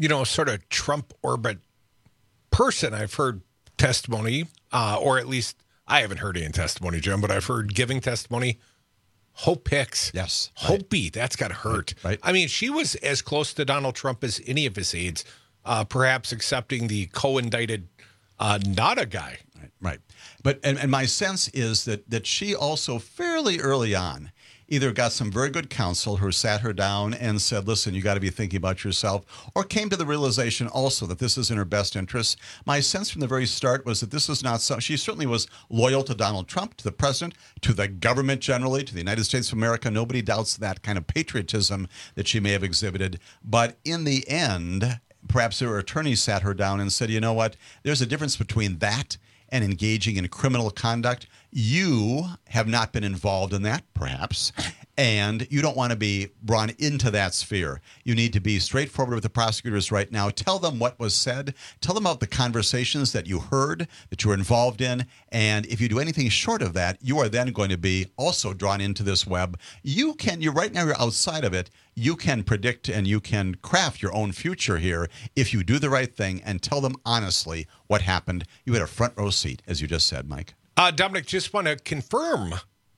you know, sort of Trump orbit person I've heard testimony, uh, or at least I haven't heard any testimony, Jim, but I've heard giving testimony. Hope Hicks. Yes. Hopi, right. That's got to hurt. Right. I mean, she was as close to Donald Trump as any of his aides, uh, perhaps accepting the co-indicted uh, Nada guy. Right. Right. But and, and my sense is that that she also fairly early on either got some very good counsel who sat her down and said, listen, you got to be thinking about yourself, or came to the realization also that this is in her best interest. My sense from the very start was that this was not so. She certainly was loyal to Donald Trump, to the president, to the government generally, to the United States of America. Nobody doubts that kind of patriotism that she may have exhibited. But in the end, perhaps her attorney sat her down and said, you know what, there's a difference between that and engaging in criminal conduct. You have not been involved in that, perhaps, and you don't want to be brought into that sphere. You need to be straightforward with the prosecutors right now. Tell them what was said. Tell them about the conversations that you heard, that you were involved in, and if you do anything short of that, you are then going to be also drawn into this web. You can, you're right now, you're outside of it. You can predict and you can craft your own future here if you do the right thing and tell them honestly what happened. You had a front row seat, as you just said, Mike. Uh, Dominic, just want to confirm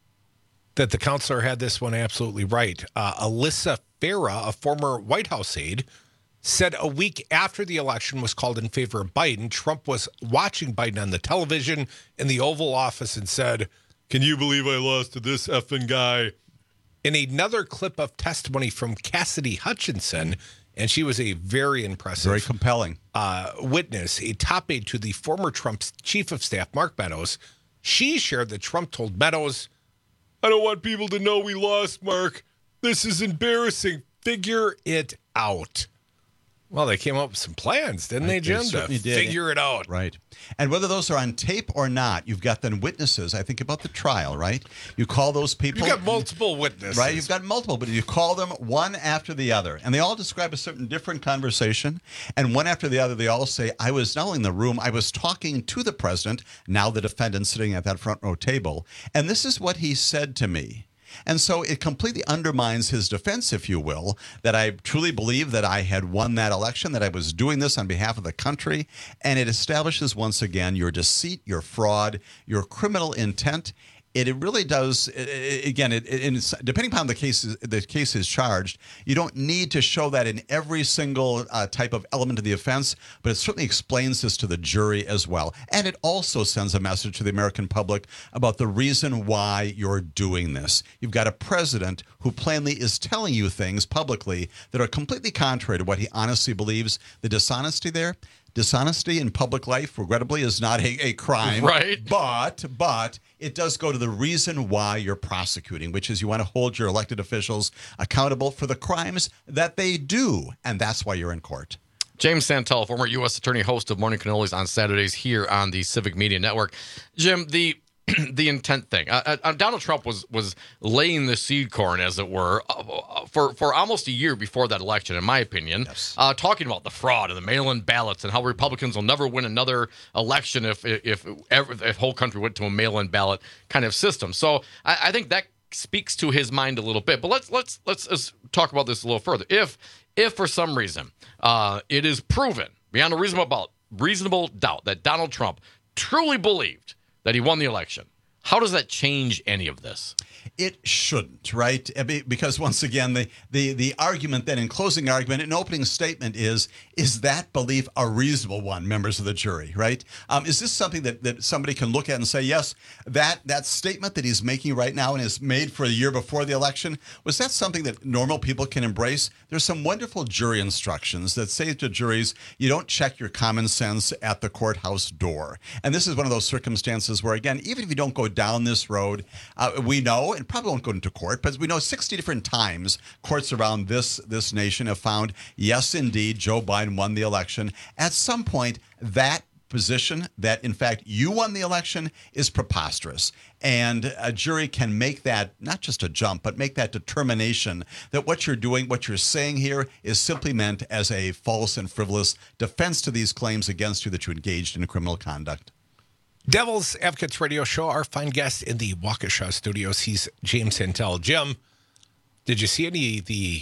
that the counselor had this one absolutely right. Uh, Alyssa Farah, a former White House aide, said a week after the election was called in favor of Biden, Trump was watching Biden on the television in the Oval Office and said, "Can you believe I lost to this effing guy?" In another clip of testimony from Cassidy Hutchinson, and she was a very impressive, very compelling uh, witness, a top aide to the former Trump's chief of staff, Mark Meadows. She shared that Trump told Meadows, "I don't want people to know we lost, Mark. This is embarrassing. Figure it out." Well, they came up with some plans, didn't they, Jim? They certainly to did. Figure it out. Right. And whether those are on tape or not, you've got then witnesses. I think about the trial, right? You call those people. You've got multiple witnesses. Right. You've got multiple, but you call them one after the other. And they all describe a certain different conversation. And one after the other, they all say, I was not only in the room, I was talking to the president, now the defendant sitting at that front row table. And this is what he said to me. And so it completely undermines his defense, if you will, that I truly believe that I had won that election, that I was doing this on behalf of the country. And it establishes once again your deceit, your fraud, your criminal intent. It, it really does. It, again, it, it, it's, depending upon the case, the case is charged, you don't need to show that in every single uh, type of element of the offense, but it certainly explains this to the jury as well. And it also sends a message to the American public about the reason why you're doing this. You've got a president who plainly is telling you things publicly that are completely contrary to what he honestly believes. The dishonesty there. Dishonesty in public life, regrettably, is not a, a crime. Right. But, but it does go to the reason why you're prosecuting, which is you want to hold your elected officials accountable for the crimes that they do. And that's why you're in court. James Santel, former U S attorney, host of Morning Cannolis on Saturdays here on the Civic Media Network. Jim, the the intent thing. Uh, uh, Donald Trump was was laying the seed corn, as it were, uh, for, for almost a year before that election, in my opinion, yes. uh, talking about the fraud and the mail-in ballots and how Republicans will never win another election if if if the whole country went to a mail-in ballot kind of system. So I, I think that speaks to his mind a little bit. But let's let's let's, let's talk about this a little further. If if for some reason uh, it is proven beyond a reasonable reasonable doubt that Donald Trump truly believed that he won the election, how does that change any of this? It shouldn't, right? Because once again, the, the, the argument then in closing argument, an opening statement is, is that belief a reasonable one, members of the jury, right? Um, is this something that, that somebody can look at and say, yes, that, that statement that he's making right now and is made for a year before the election, was that something that normal people can embrace? There's some wonderful jury instructions that say to juries, you don't check your common sense at the courthouse door. And this is one of those circumstances where, again, even if you don't go down this road, uh, we know, and probably won't go into court, but we know sixty different times courts around this this nation have found, yes, indeed, Joe Biden won the election. At some point, that position that, in fact, you won the election is preposterous. And a jury can make that, not just a jump, but make that determination that what you're doing, what you're saying here is simply meant as a false and frivolous defense to these claims against you that you engaged in criminal conduct. Devil's Advocates Radio Show, our fine guest in the Waukesha studios, he's James Santel. Jim, did you see any of the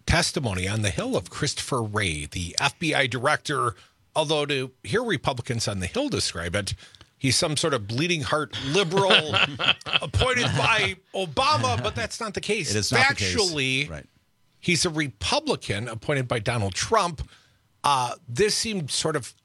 testimony on the Hill of Christopher Wray, the F B I director, although to hear Republicans on the Hill describe it, he's some sort of bleeding heart liberal appointed by Obama, but that's not the case. It is not Factually, the case. Right. He's a Republican appointed by Donald Trump. Uh, this seemed sort of,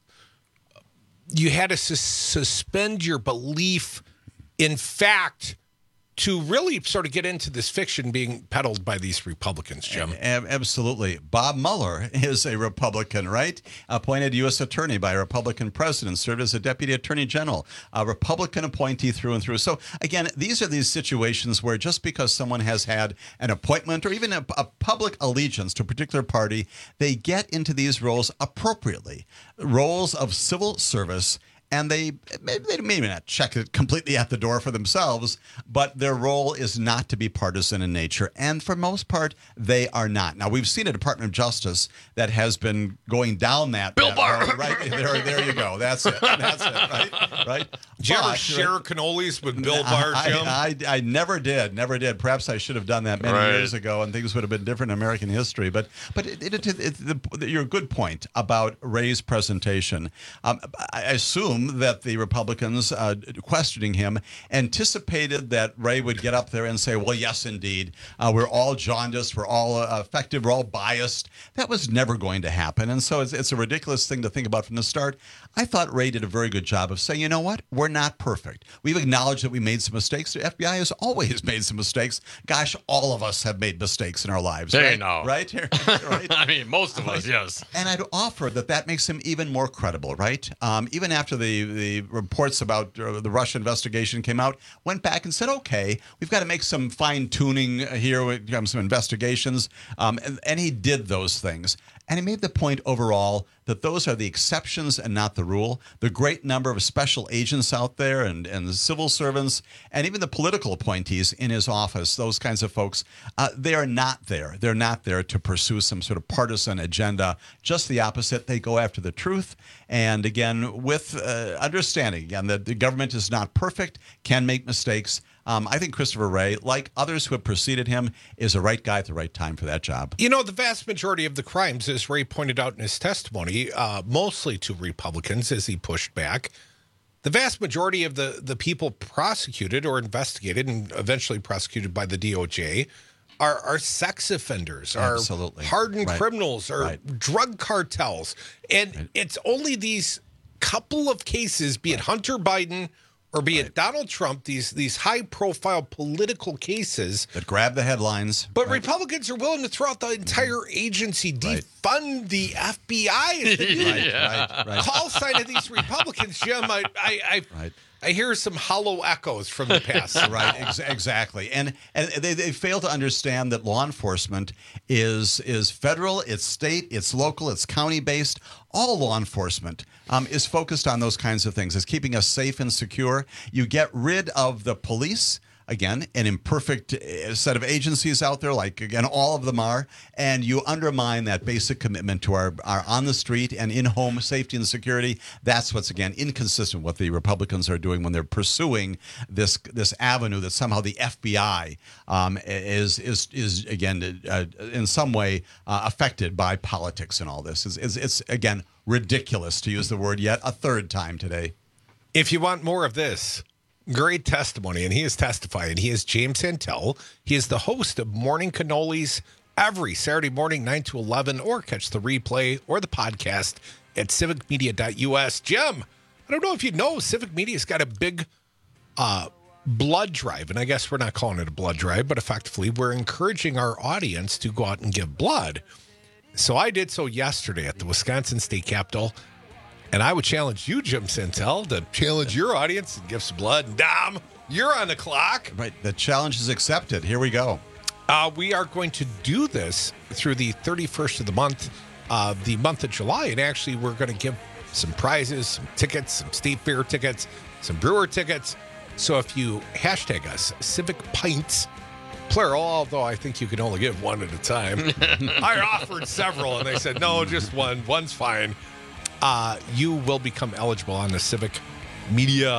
you had to sus- suspend your belief in fact to really sort of get into this fiction being peddled by these Republicans, Jim. A- absolutely. Bob Mueller is a Republican, right? Appointed U S attorney by a Republican president, served as a deputy attorney general, a Republican appointee through and through. So again, these are these situations where just because someone has had an appointment or even a, a public allegiance to a particular party, they get into these roles appropriately, roles of civil service. And they they may not check it completely at the door for themselves, but their role is not to be partisan in nature. And for most part, they are not. Now, we've seen a Department of Justice that has been going down that. Bill that Barr. road, right? There, there you go. That's it. That's it. Right? Right? Did you ever But, share right, cannolis with Bill Barr, Jim? I, I, I never did. Never did. Perhaps I should have done that many Right. years ago, and things would have been different in American history. But but it, it, it, it, the, your good point about Ray's presentation. Um, I assume that the Republicans uh, questioning him anticipated that Ray would get up there and say, well, yes, indeed, uh, we're all jaundiced, we're all uh, affected, we're all biased. That was never going to happen. And so it's, it's a ridiculous thing to think about from the start. I thought Ray did a very good job of saying, you know what, we're not perfect. We've acknowledged that we made some mistakes. The F B I has always made some mistakes. Gosh, all of us have made mistakes in our lives. Hey, right? no. Right? right? I mean, most of us, yes. And I'd offer that that makes him even more credible, right? Um, even after the, the reports about uh, the Russia investigation came out, went back and said, okay, we've got to make some fine-tuning here, with um, some investigations. Um, and, and he did those things. And he made the point overall that those are the exceptions and not the rule. The great number of special agents out there and, and the civil servants and even the political appointees in his office, those kinds of folks, uh, they are not there. They're not there to pursue some sort of partisan agenda. Just the opposite. They go after the truth. And again, with uh, understanding, again, that the government is not perfect, can make mistakes. Um, I think Christopher Wray, like others who have preceded him, is the right guy at the right time for that job. You know, the vast majority of the crimes, as Ray pointed out in his testimony, uh, mostly to Republicans as he pushed back, the vast majority of the, the people prosecuted or investigated and eventually prosecuted by the D O J are, are sex offenders, are Absolutely. hardened Right. criminals, or Right. drug cartels. And Right. it's only these couple of cases, be it Hunter Biden or be it Donald Trump, these these high-profile political cases that grab the headlines. But right. Republicans are willing to throw out the entire agency, defund the F B I. Is the new Right, right, right. call sign of these Republicans, Jim. I, I, I, Right. I hear some hollow echoes from the past. Right, ex- exactly, and and they, they fail to understand that law enforcement is is federal, it's state, it's local, it's county based. All law enforcement um, is focused on those kinds of things. It's keeping us safe and secure. You get rid of the police. Again, an imperfect uh, set of agencies out there, like, again, all of them are, and you undermine that basic commitment to our, our on-the-street and in-home safety and security. That's what's, again, inconsistent with what the Republicans are doing when they're pursuing this this avenue that somehow the F B I um, is, is, is again, uh, in some way uh, affected by politics and all this. It's, it's, it's, again, ridiculous, to use the word yet a third time today. If you want more of this, great testimony, and he is testifying. He is James Santel. He is the host of Morning Cannolis every Saturday morning, nine to eleven, or catch the replay or the podcast at civic media dot U S. Jim, I don't know if you know, Civic Media's got a big uh, blood drive, and I guess we're not calling it a blood drive, but effectively we're encouraging our audience to go out and give blood. So I did so yesterday at the Wisconsin State Capitol. And I would challenge you, Jim Santel, to challenge your audience and give some blood. And Dom, you're on the clock. Right. The challenge is accepted. Here we go. Uh, we are going to do this through the thirty-first of the month, uh, the month of July. And actually, we're going to give some prizes, some tickets, some state fair tickets, some brewer tickets. So if you hashtag us, Civic Pints, plural, although I think you can only give one at a time. I offered several, and they said, no, just one. One's fine. Uh, you will become eligible on the Civic Media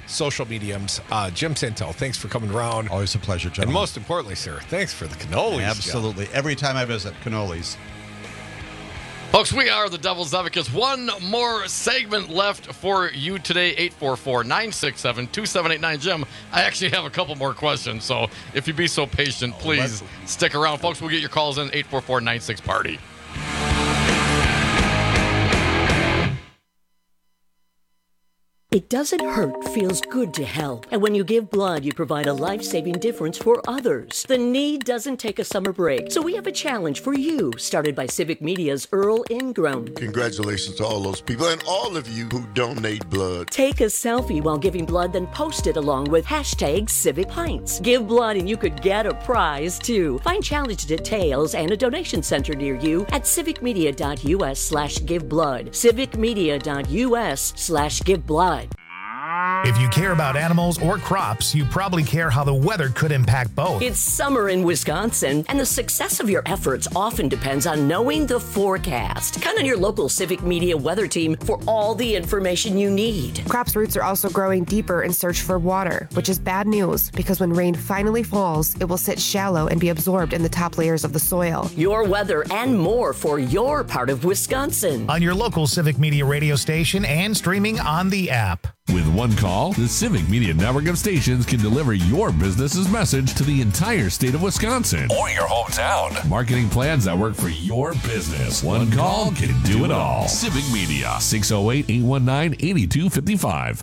social mediums. Uh, Jim Santel, thanks for coming around. Always a pleasure, And gentlemen. most importantly, sir, thanks for the cannolis. Absolutely. Every time I visit, cannolis. Folks, we are the Devil's Advocates. One more segment left for you today. eight four four, nine six seven, two seven eight nine. Jim, I actually have a couple more questions, so if you'd be so patient, please stick around. Folks, we'll get your calls in. eight four four, nine six, party. It doesn't hurt, feels good to help. And when you give blood, you provide a life-saving difference for others. The need doesn't take a summer break. So we have a challenge for you, started by Civic Media's Earl Ingram. Congratulations to all those people and all of you who donate blood. Take a selfie while giving blood, then post it along with hashtag Civic Pints. Give blood and you could get a prize, too. Find challenge details and a donation center near you at civicmedia.us slash give blood. civicmedia.us slash give blood. If you care about animals or crops, you probably care how the weather could impact both. It's summer in Wisconsin, and the success of your efforts often depends on knowing the forecast. Count on your local Civic Media weather team for all the information you need. Crops' roots are also growing deeper in search for water, which is bad news because when rain finally falls, it will sit shallow and be absorbed in the top layers of the soil. Your weather and more for your part of Wisconsin. On your local Civic Media radio station and streaming on the app. With one call, the Civic Media network of stations can deliver your business's message to the entire state of Wisconsin or your hometown. Marketing plans that work for your business. One call can do it all. Civic Media, six oh eight, eight one nine, eight two five five.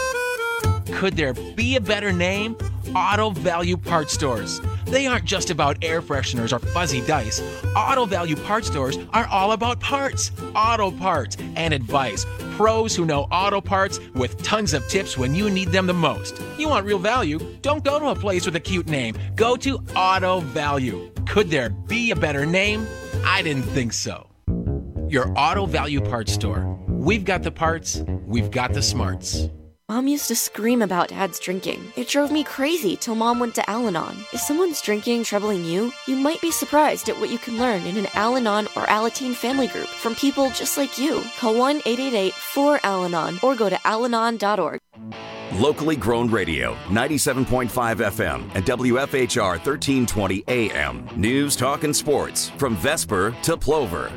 Could there be a better name? Auto Value Parts Stores. They aren't just about air fresheners or fuzzy dice. Auto Value Parts Stores are all about parts, auto parts, and advice. Pros who know auto parts with tons of tips when you need them the most. You want real value? Don't go to a place with a cute name. Go to Auto Value. Could there be a better name? I didn't think so. Your Auto Value Parts Store. We've got the parts, we've got the smarts. Mom used to scream about Dad's drinking. It drove me crazy till Mom went to Al-Anon. If someone's drinking troubling you, you might be surprised at what you can learn in an Al-Anon or Alateen family group from people just like you. Call one eight eight eight, four, A L A N O N or go to al anon dot org. Locally grown radio, ninety-seven point five F M and W F H R thirteen twenty A M. News, talk, and sports from Vesper to Plover.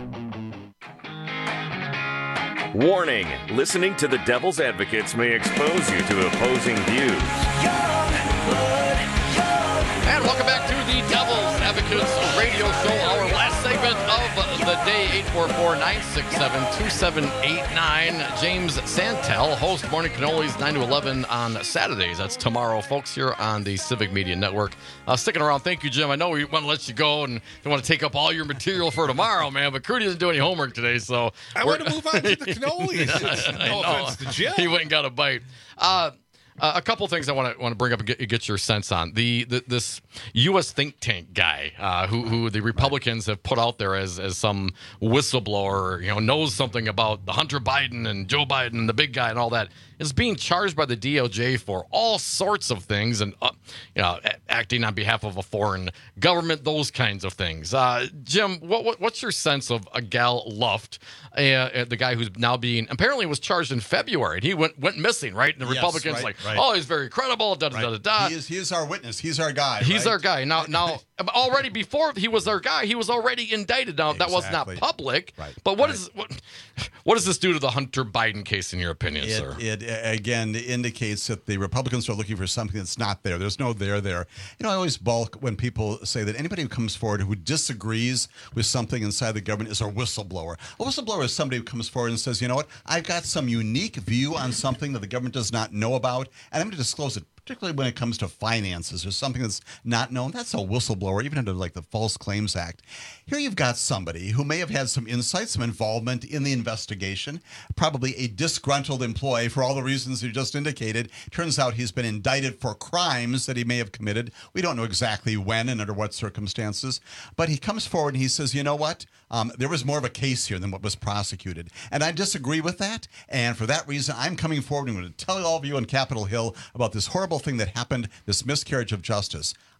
Warning, listening to the Devil's Advocates may expose you to opposing views. And welcome back to the Devil's Advocates radio show, our last segment of the day, eight four four, nine six seven, two seven eight nine. James Santel, host Morning Cannolis, nine to eleven on Saturdays. That's tomorrow, folks, here on the Civic Media Network. Uh, sticking around, thank you, Jim. I know we want to let you go and don't want to take up all your material for tomorrow, man, but Crudy doesn't do any homework today, so... I want to move on to the cannolis. No offense to Jim. He went and got a bite. Uh... Uh, a couple things I want to want to bring up and get, get your sense on. The, the this U S think tank guy uh, who who the Republicans have put out there as as some whistleblower, you know, knows something about the Hunter Biden and Joe Biden and the big guy and all that, is being charged by the D O J for all sorts of things and uh, you know, acting on behalf of a foreign government, those kinds of things. Uh, Jim, what, what what's your sense of a Gal Luft, uh, the guy who's now being apparently was charged in February and he went went missing, right? And the Yes, Republicans right, like. right. Oh, he's very credible. Da, da, Right. da, da, da. He is, he is our witness. He's our guy. He's right? our guy. Now, now, already before he was our guy, he was already indicted. Now, that was not Exactly. public. Right. But what is what, what does this do to the Hunter Biden case, in your opinion, It, sir? it uh, again indicates that the Republicans are looking for something that's not there. There's no there there. You know, I always balk when people say that anybody who comes forward who disagrees with something inside the government is a whistleblower. A whistleblower is somebody who comes forward and says, you know what, I've got some unique view on something that the government does not know about, and I'm going to disclose it. Particularly when it comes to finances or something that's not known, that's a whistleblower, even under like the False Claims Act. Here you've got somebody who may have had some insight, some involvement in the investigation, probably a disgruntled employee for all the reasons you just indicated. Turns out he's been indicted for crimes that he may have committed. We don't know exactly when and under what circumstances, but he comes forward and he says, you know what? Um, there was more of a case here than what was prosecuted. And I disagree with that. And for that reason, I'm coming forward and I'm going to tell all of you on Capitol Hill about this horrible thing that happened, this miscarriage of justice.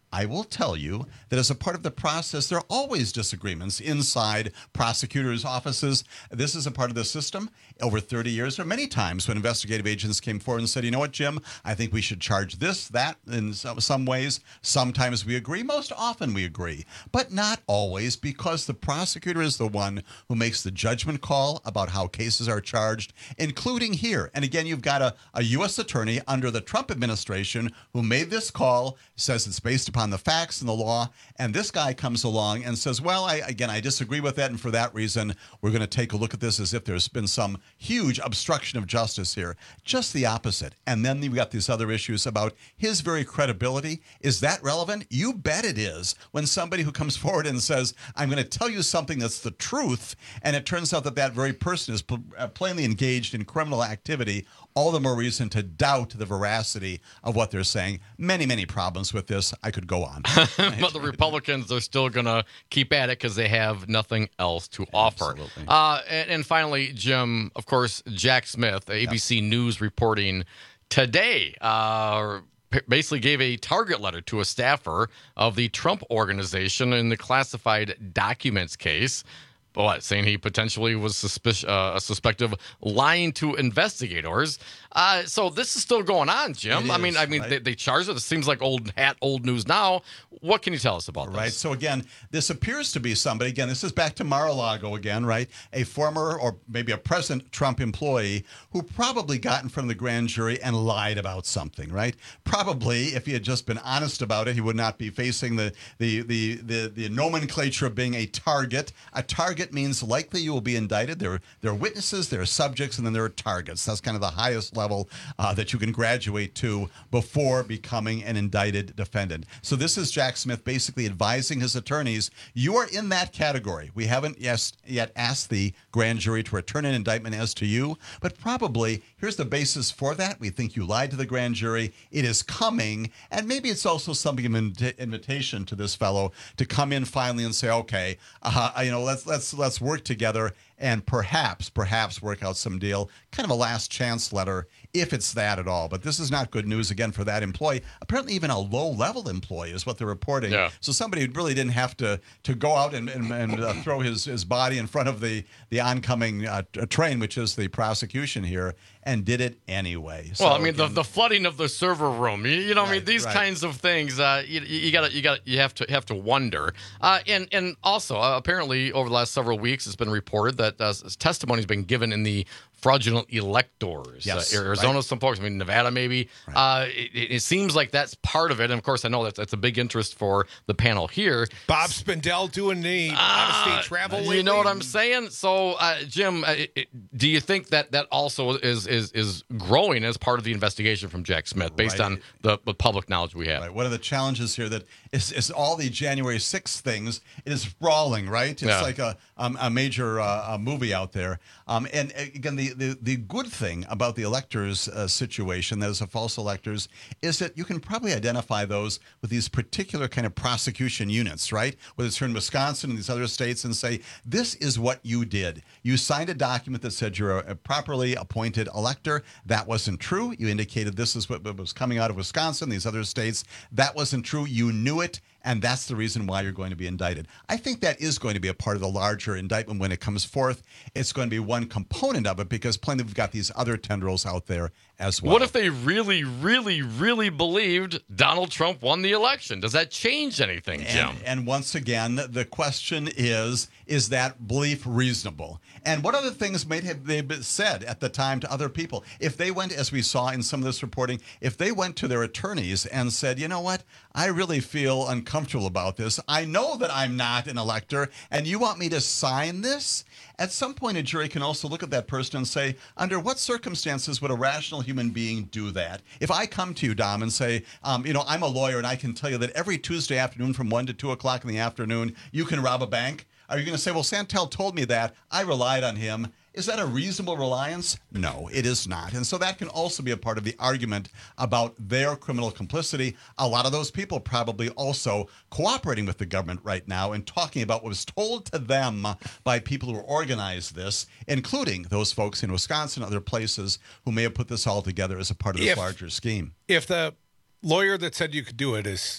I will tell you that as a part of the process, there are always disagreements inside prosecutors' offices. This is a part of the system. Over thirty years, there are many times when investigative agents came forward and said, you know what, Jim, I think we should charge this, that, in some ways. Sometimes we agree. Most often we agree. But not always, because the prosecutor is the one who makes the judgment call about how cases are charged, including here. And again, you've got a, a U S attorney under the Trump administration who made this call, says it's based upon the facts and the law, and this guy comes along and says, well, I, again, I disagree with that, and for that reason, we're going to take a look at this as if there's been some huge obstruction of justice here. Just the opposite. And then we've got these other issues about his very credibility. Is that relevant? You bet it is. When somebody who comes forward and says, I'm going to tell you something that's the truth, and it turns out that that very person is pl- plainly engaged in criminal activity, all the more reason to doubt the veracity of what they're saying. Many, many problems with this. I could go on. But the Republicans are still going to keep at it because they have nothing else to offer. Uh, and, and finally, Jim, of course, Jack Smith, A B C yep. News reporting today, uh, basically gave a target letter to a staffer of the Trump organization in the classified documents case. What, saying he potentially was suspicious, uh, suspected of lying to investigators. Uh, so this is still going on, Jim. It I is, mean, I mean, right? they, they charged it. It seems like old hat, old news now. What can you tell us about this? Right. So again, this appears to be somebody. Again, this is back to Mar-a-Lago again, right? A former or maybe a present Trump employee who probably got in front of the grand jury and lied about something, right? Probably, if he had just been honest about it, he would not be facing the the the the, the nomenclature of being a target. A target means likely you will be indicted. There, there are witnesses, there are subjects, and then there are targets. That's kind of the highest level uh, that you can graduate to before becoming an indicted defendant. So this is Jack Smith basically advising his attorneys, you are in that category. We haven't yes, yet asked the grand jury to return an indictment as to you, but probably here's the basis for that. We think you lied to the grand jury. It is coming, and maybe it's also something of an invitation to this fellow to come in finally and say, okay, uh, you know, let's let's let's work together and perhaps, perhaps work out some deal, kind of a last chance letter, if it's that at all. But this is not good news, again, for that employee. Apparently even a low-level employee is what they're reporting. Yeah. So somebody who really didn't have to to go out and, and, and uh, throw his, his body in front of the, the oncoming uh, train, which is the prosecution here, and did it anyway. So, well, I mean, again, the, the flooding of the server room, you, you know, right, I mean, these right. kinds of things, uh, you, you gotta, you gotta, you have to, have to wonder. Uh, and and also, uh, apparently, over the last several weeks, it's been reported that uh, testimony has been given in the fraudulent electors. Yes, uh, Arizona, right. some folks, I mean, Nevada, maybe. Right. Uh, it, it seems like that's part of it. And of course, I know that's, that's a big interest for the panel here. Bob Spindell doing the uh, out-of-state travel. You lately? know what I'm saying? So, uh, Jim, uh, it, do you think that that also is is is growing as part of the investigation from Jack Smith, based Right. on the, the public knowledge we have? Right. One of the challenges here that is, is all the January sixth things. It is sprawling, right? It's Yeah. like a um, a major uh, a movie out there. Um, and uh, again, the, the the good thing about the electors uh, situation, that is, a false electors, is that you can probably identify those with these particular kind of prosecution units, right? Whether it's here in Wisconsin and these other states, and say, this is what you did. You signed a document that said you're a, a properly appointed elector. That wasn't true. You indicated this is what was coming out of Wisconsin, these other states. That wasn't true. You knew it. And that's the reason why you're going to be indicted. I think that is going to be a part of the larger indictment when it comes forth. It's going to be one component of it because plainly we've got these other tendrils out there as well. What if they really, really, really believed Donald Trump won the election? Does that change anything, Jim? And, and once again, the question is, is that belief reasonable? And what other things may have they been said at the time to other people? If they went, as we saw in some of this reporting, if they went to their attorneys and said, you know what, I really feel uncomfortable about this. I know that I'm not an elector, and you want me to sign this? At some point, a jury can also look at that person and say, under what circumstances would a rational human being do that? If I come to you, Dom, and say, um, you know, I'm a lawyer, and I can tell you that every Tuesday afternoon from one to two o'clock in the afternoon, you can rob a bank. Are you going to say, well, Santel told me that. I relied on him. Is that a reasonable reliance? No, it is not. And so that can also be a part of the argument about their criminal complicity. A lot of those people probably also cooperating with the government right now and talking about what was told to them by people who organized this, including those folks in Wisconsin and other places who may have put this all together as a part of this If- larger scheme. If the lawyer that said you could do it is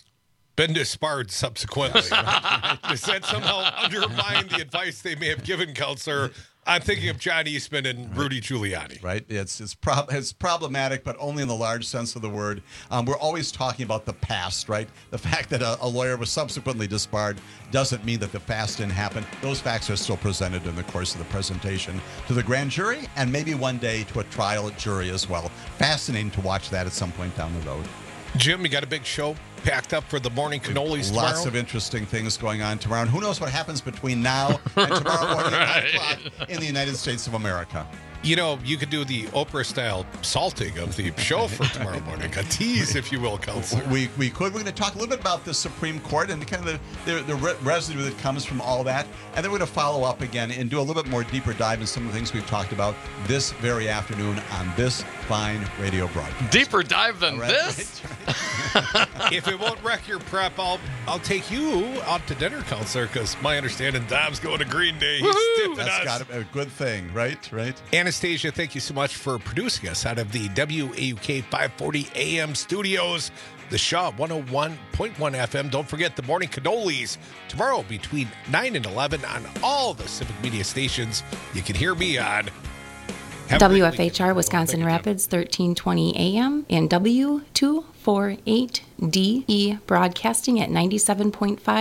been disbarred subsequently. Right? Does that somehow undermine the advice they may have given, Counselor? I'm thinking of John Eastman and Rudy Giuliani. Right. It's it's, prob- it's problematic, but only in the large sense of the word. Um, we're always talking about the past, right? The fact that a, a lawyer was subsequently disbarred doesn't mean that the past didn't happen. Those facts are still presented in the course of the presentation to the grand jury and maybe one day to a trial jury as well. Fascinating to watch that at some point down the road. Jim, you got a big show packed up for the morning cannolis tomorrow? Lots of interesting things going on tomorrow. And who knows what happens between now and tomorrow morning at nine o'clock in the United States of America. You know, you could do the Oprah-style salting of the show for tomorrow morning. A tease, if you will, Counselor. We we could. We're going to talk a little bit about the Supreme Court and kind of the, the, the residue that comes from all that. And then we're going to follow up again and do a little bit more deeper dive in some of the things we've talked about this very afternoon on this fine radio broadcast. Deeper dive than right, this? Right. If it won't wreck your prep, I'll I'll take you out to dinner, Counselor, because my understanding Dom's going to Green Day. He's stiffing That's us. got to be a good thing, right? Right. Anastasia, thank you so much for producing us out of the W A U K five forty A M studios, the Shaw one oh one point one F M. Don't forget the morning cannolis tomorrow between nine and eleven on all the Civic Media stations. You can hear me on W F H R Wisconsin Rapids, thirteen twenty A M, and W two forty-eight D E broadcasting at ninety-seven point five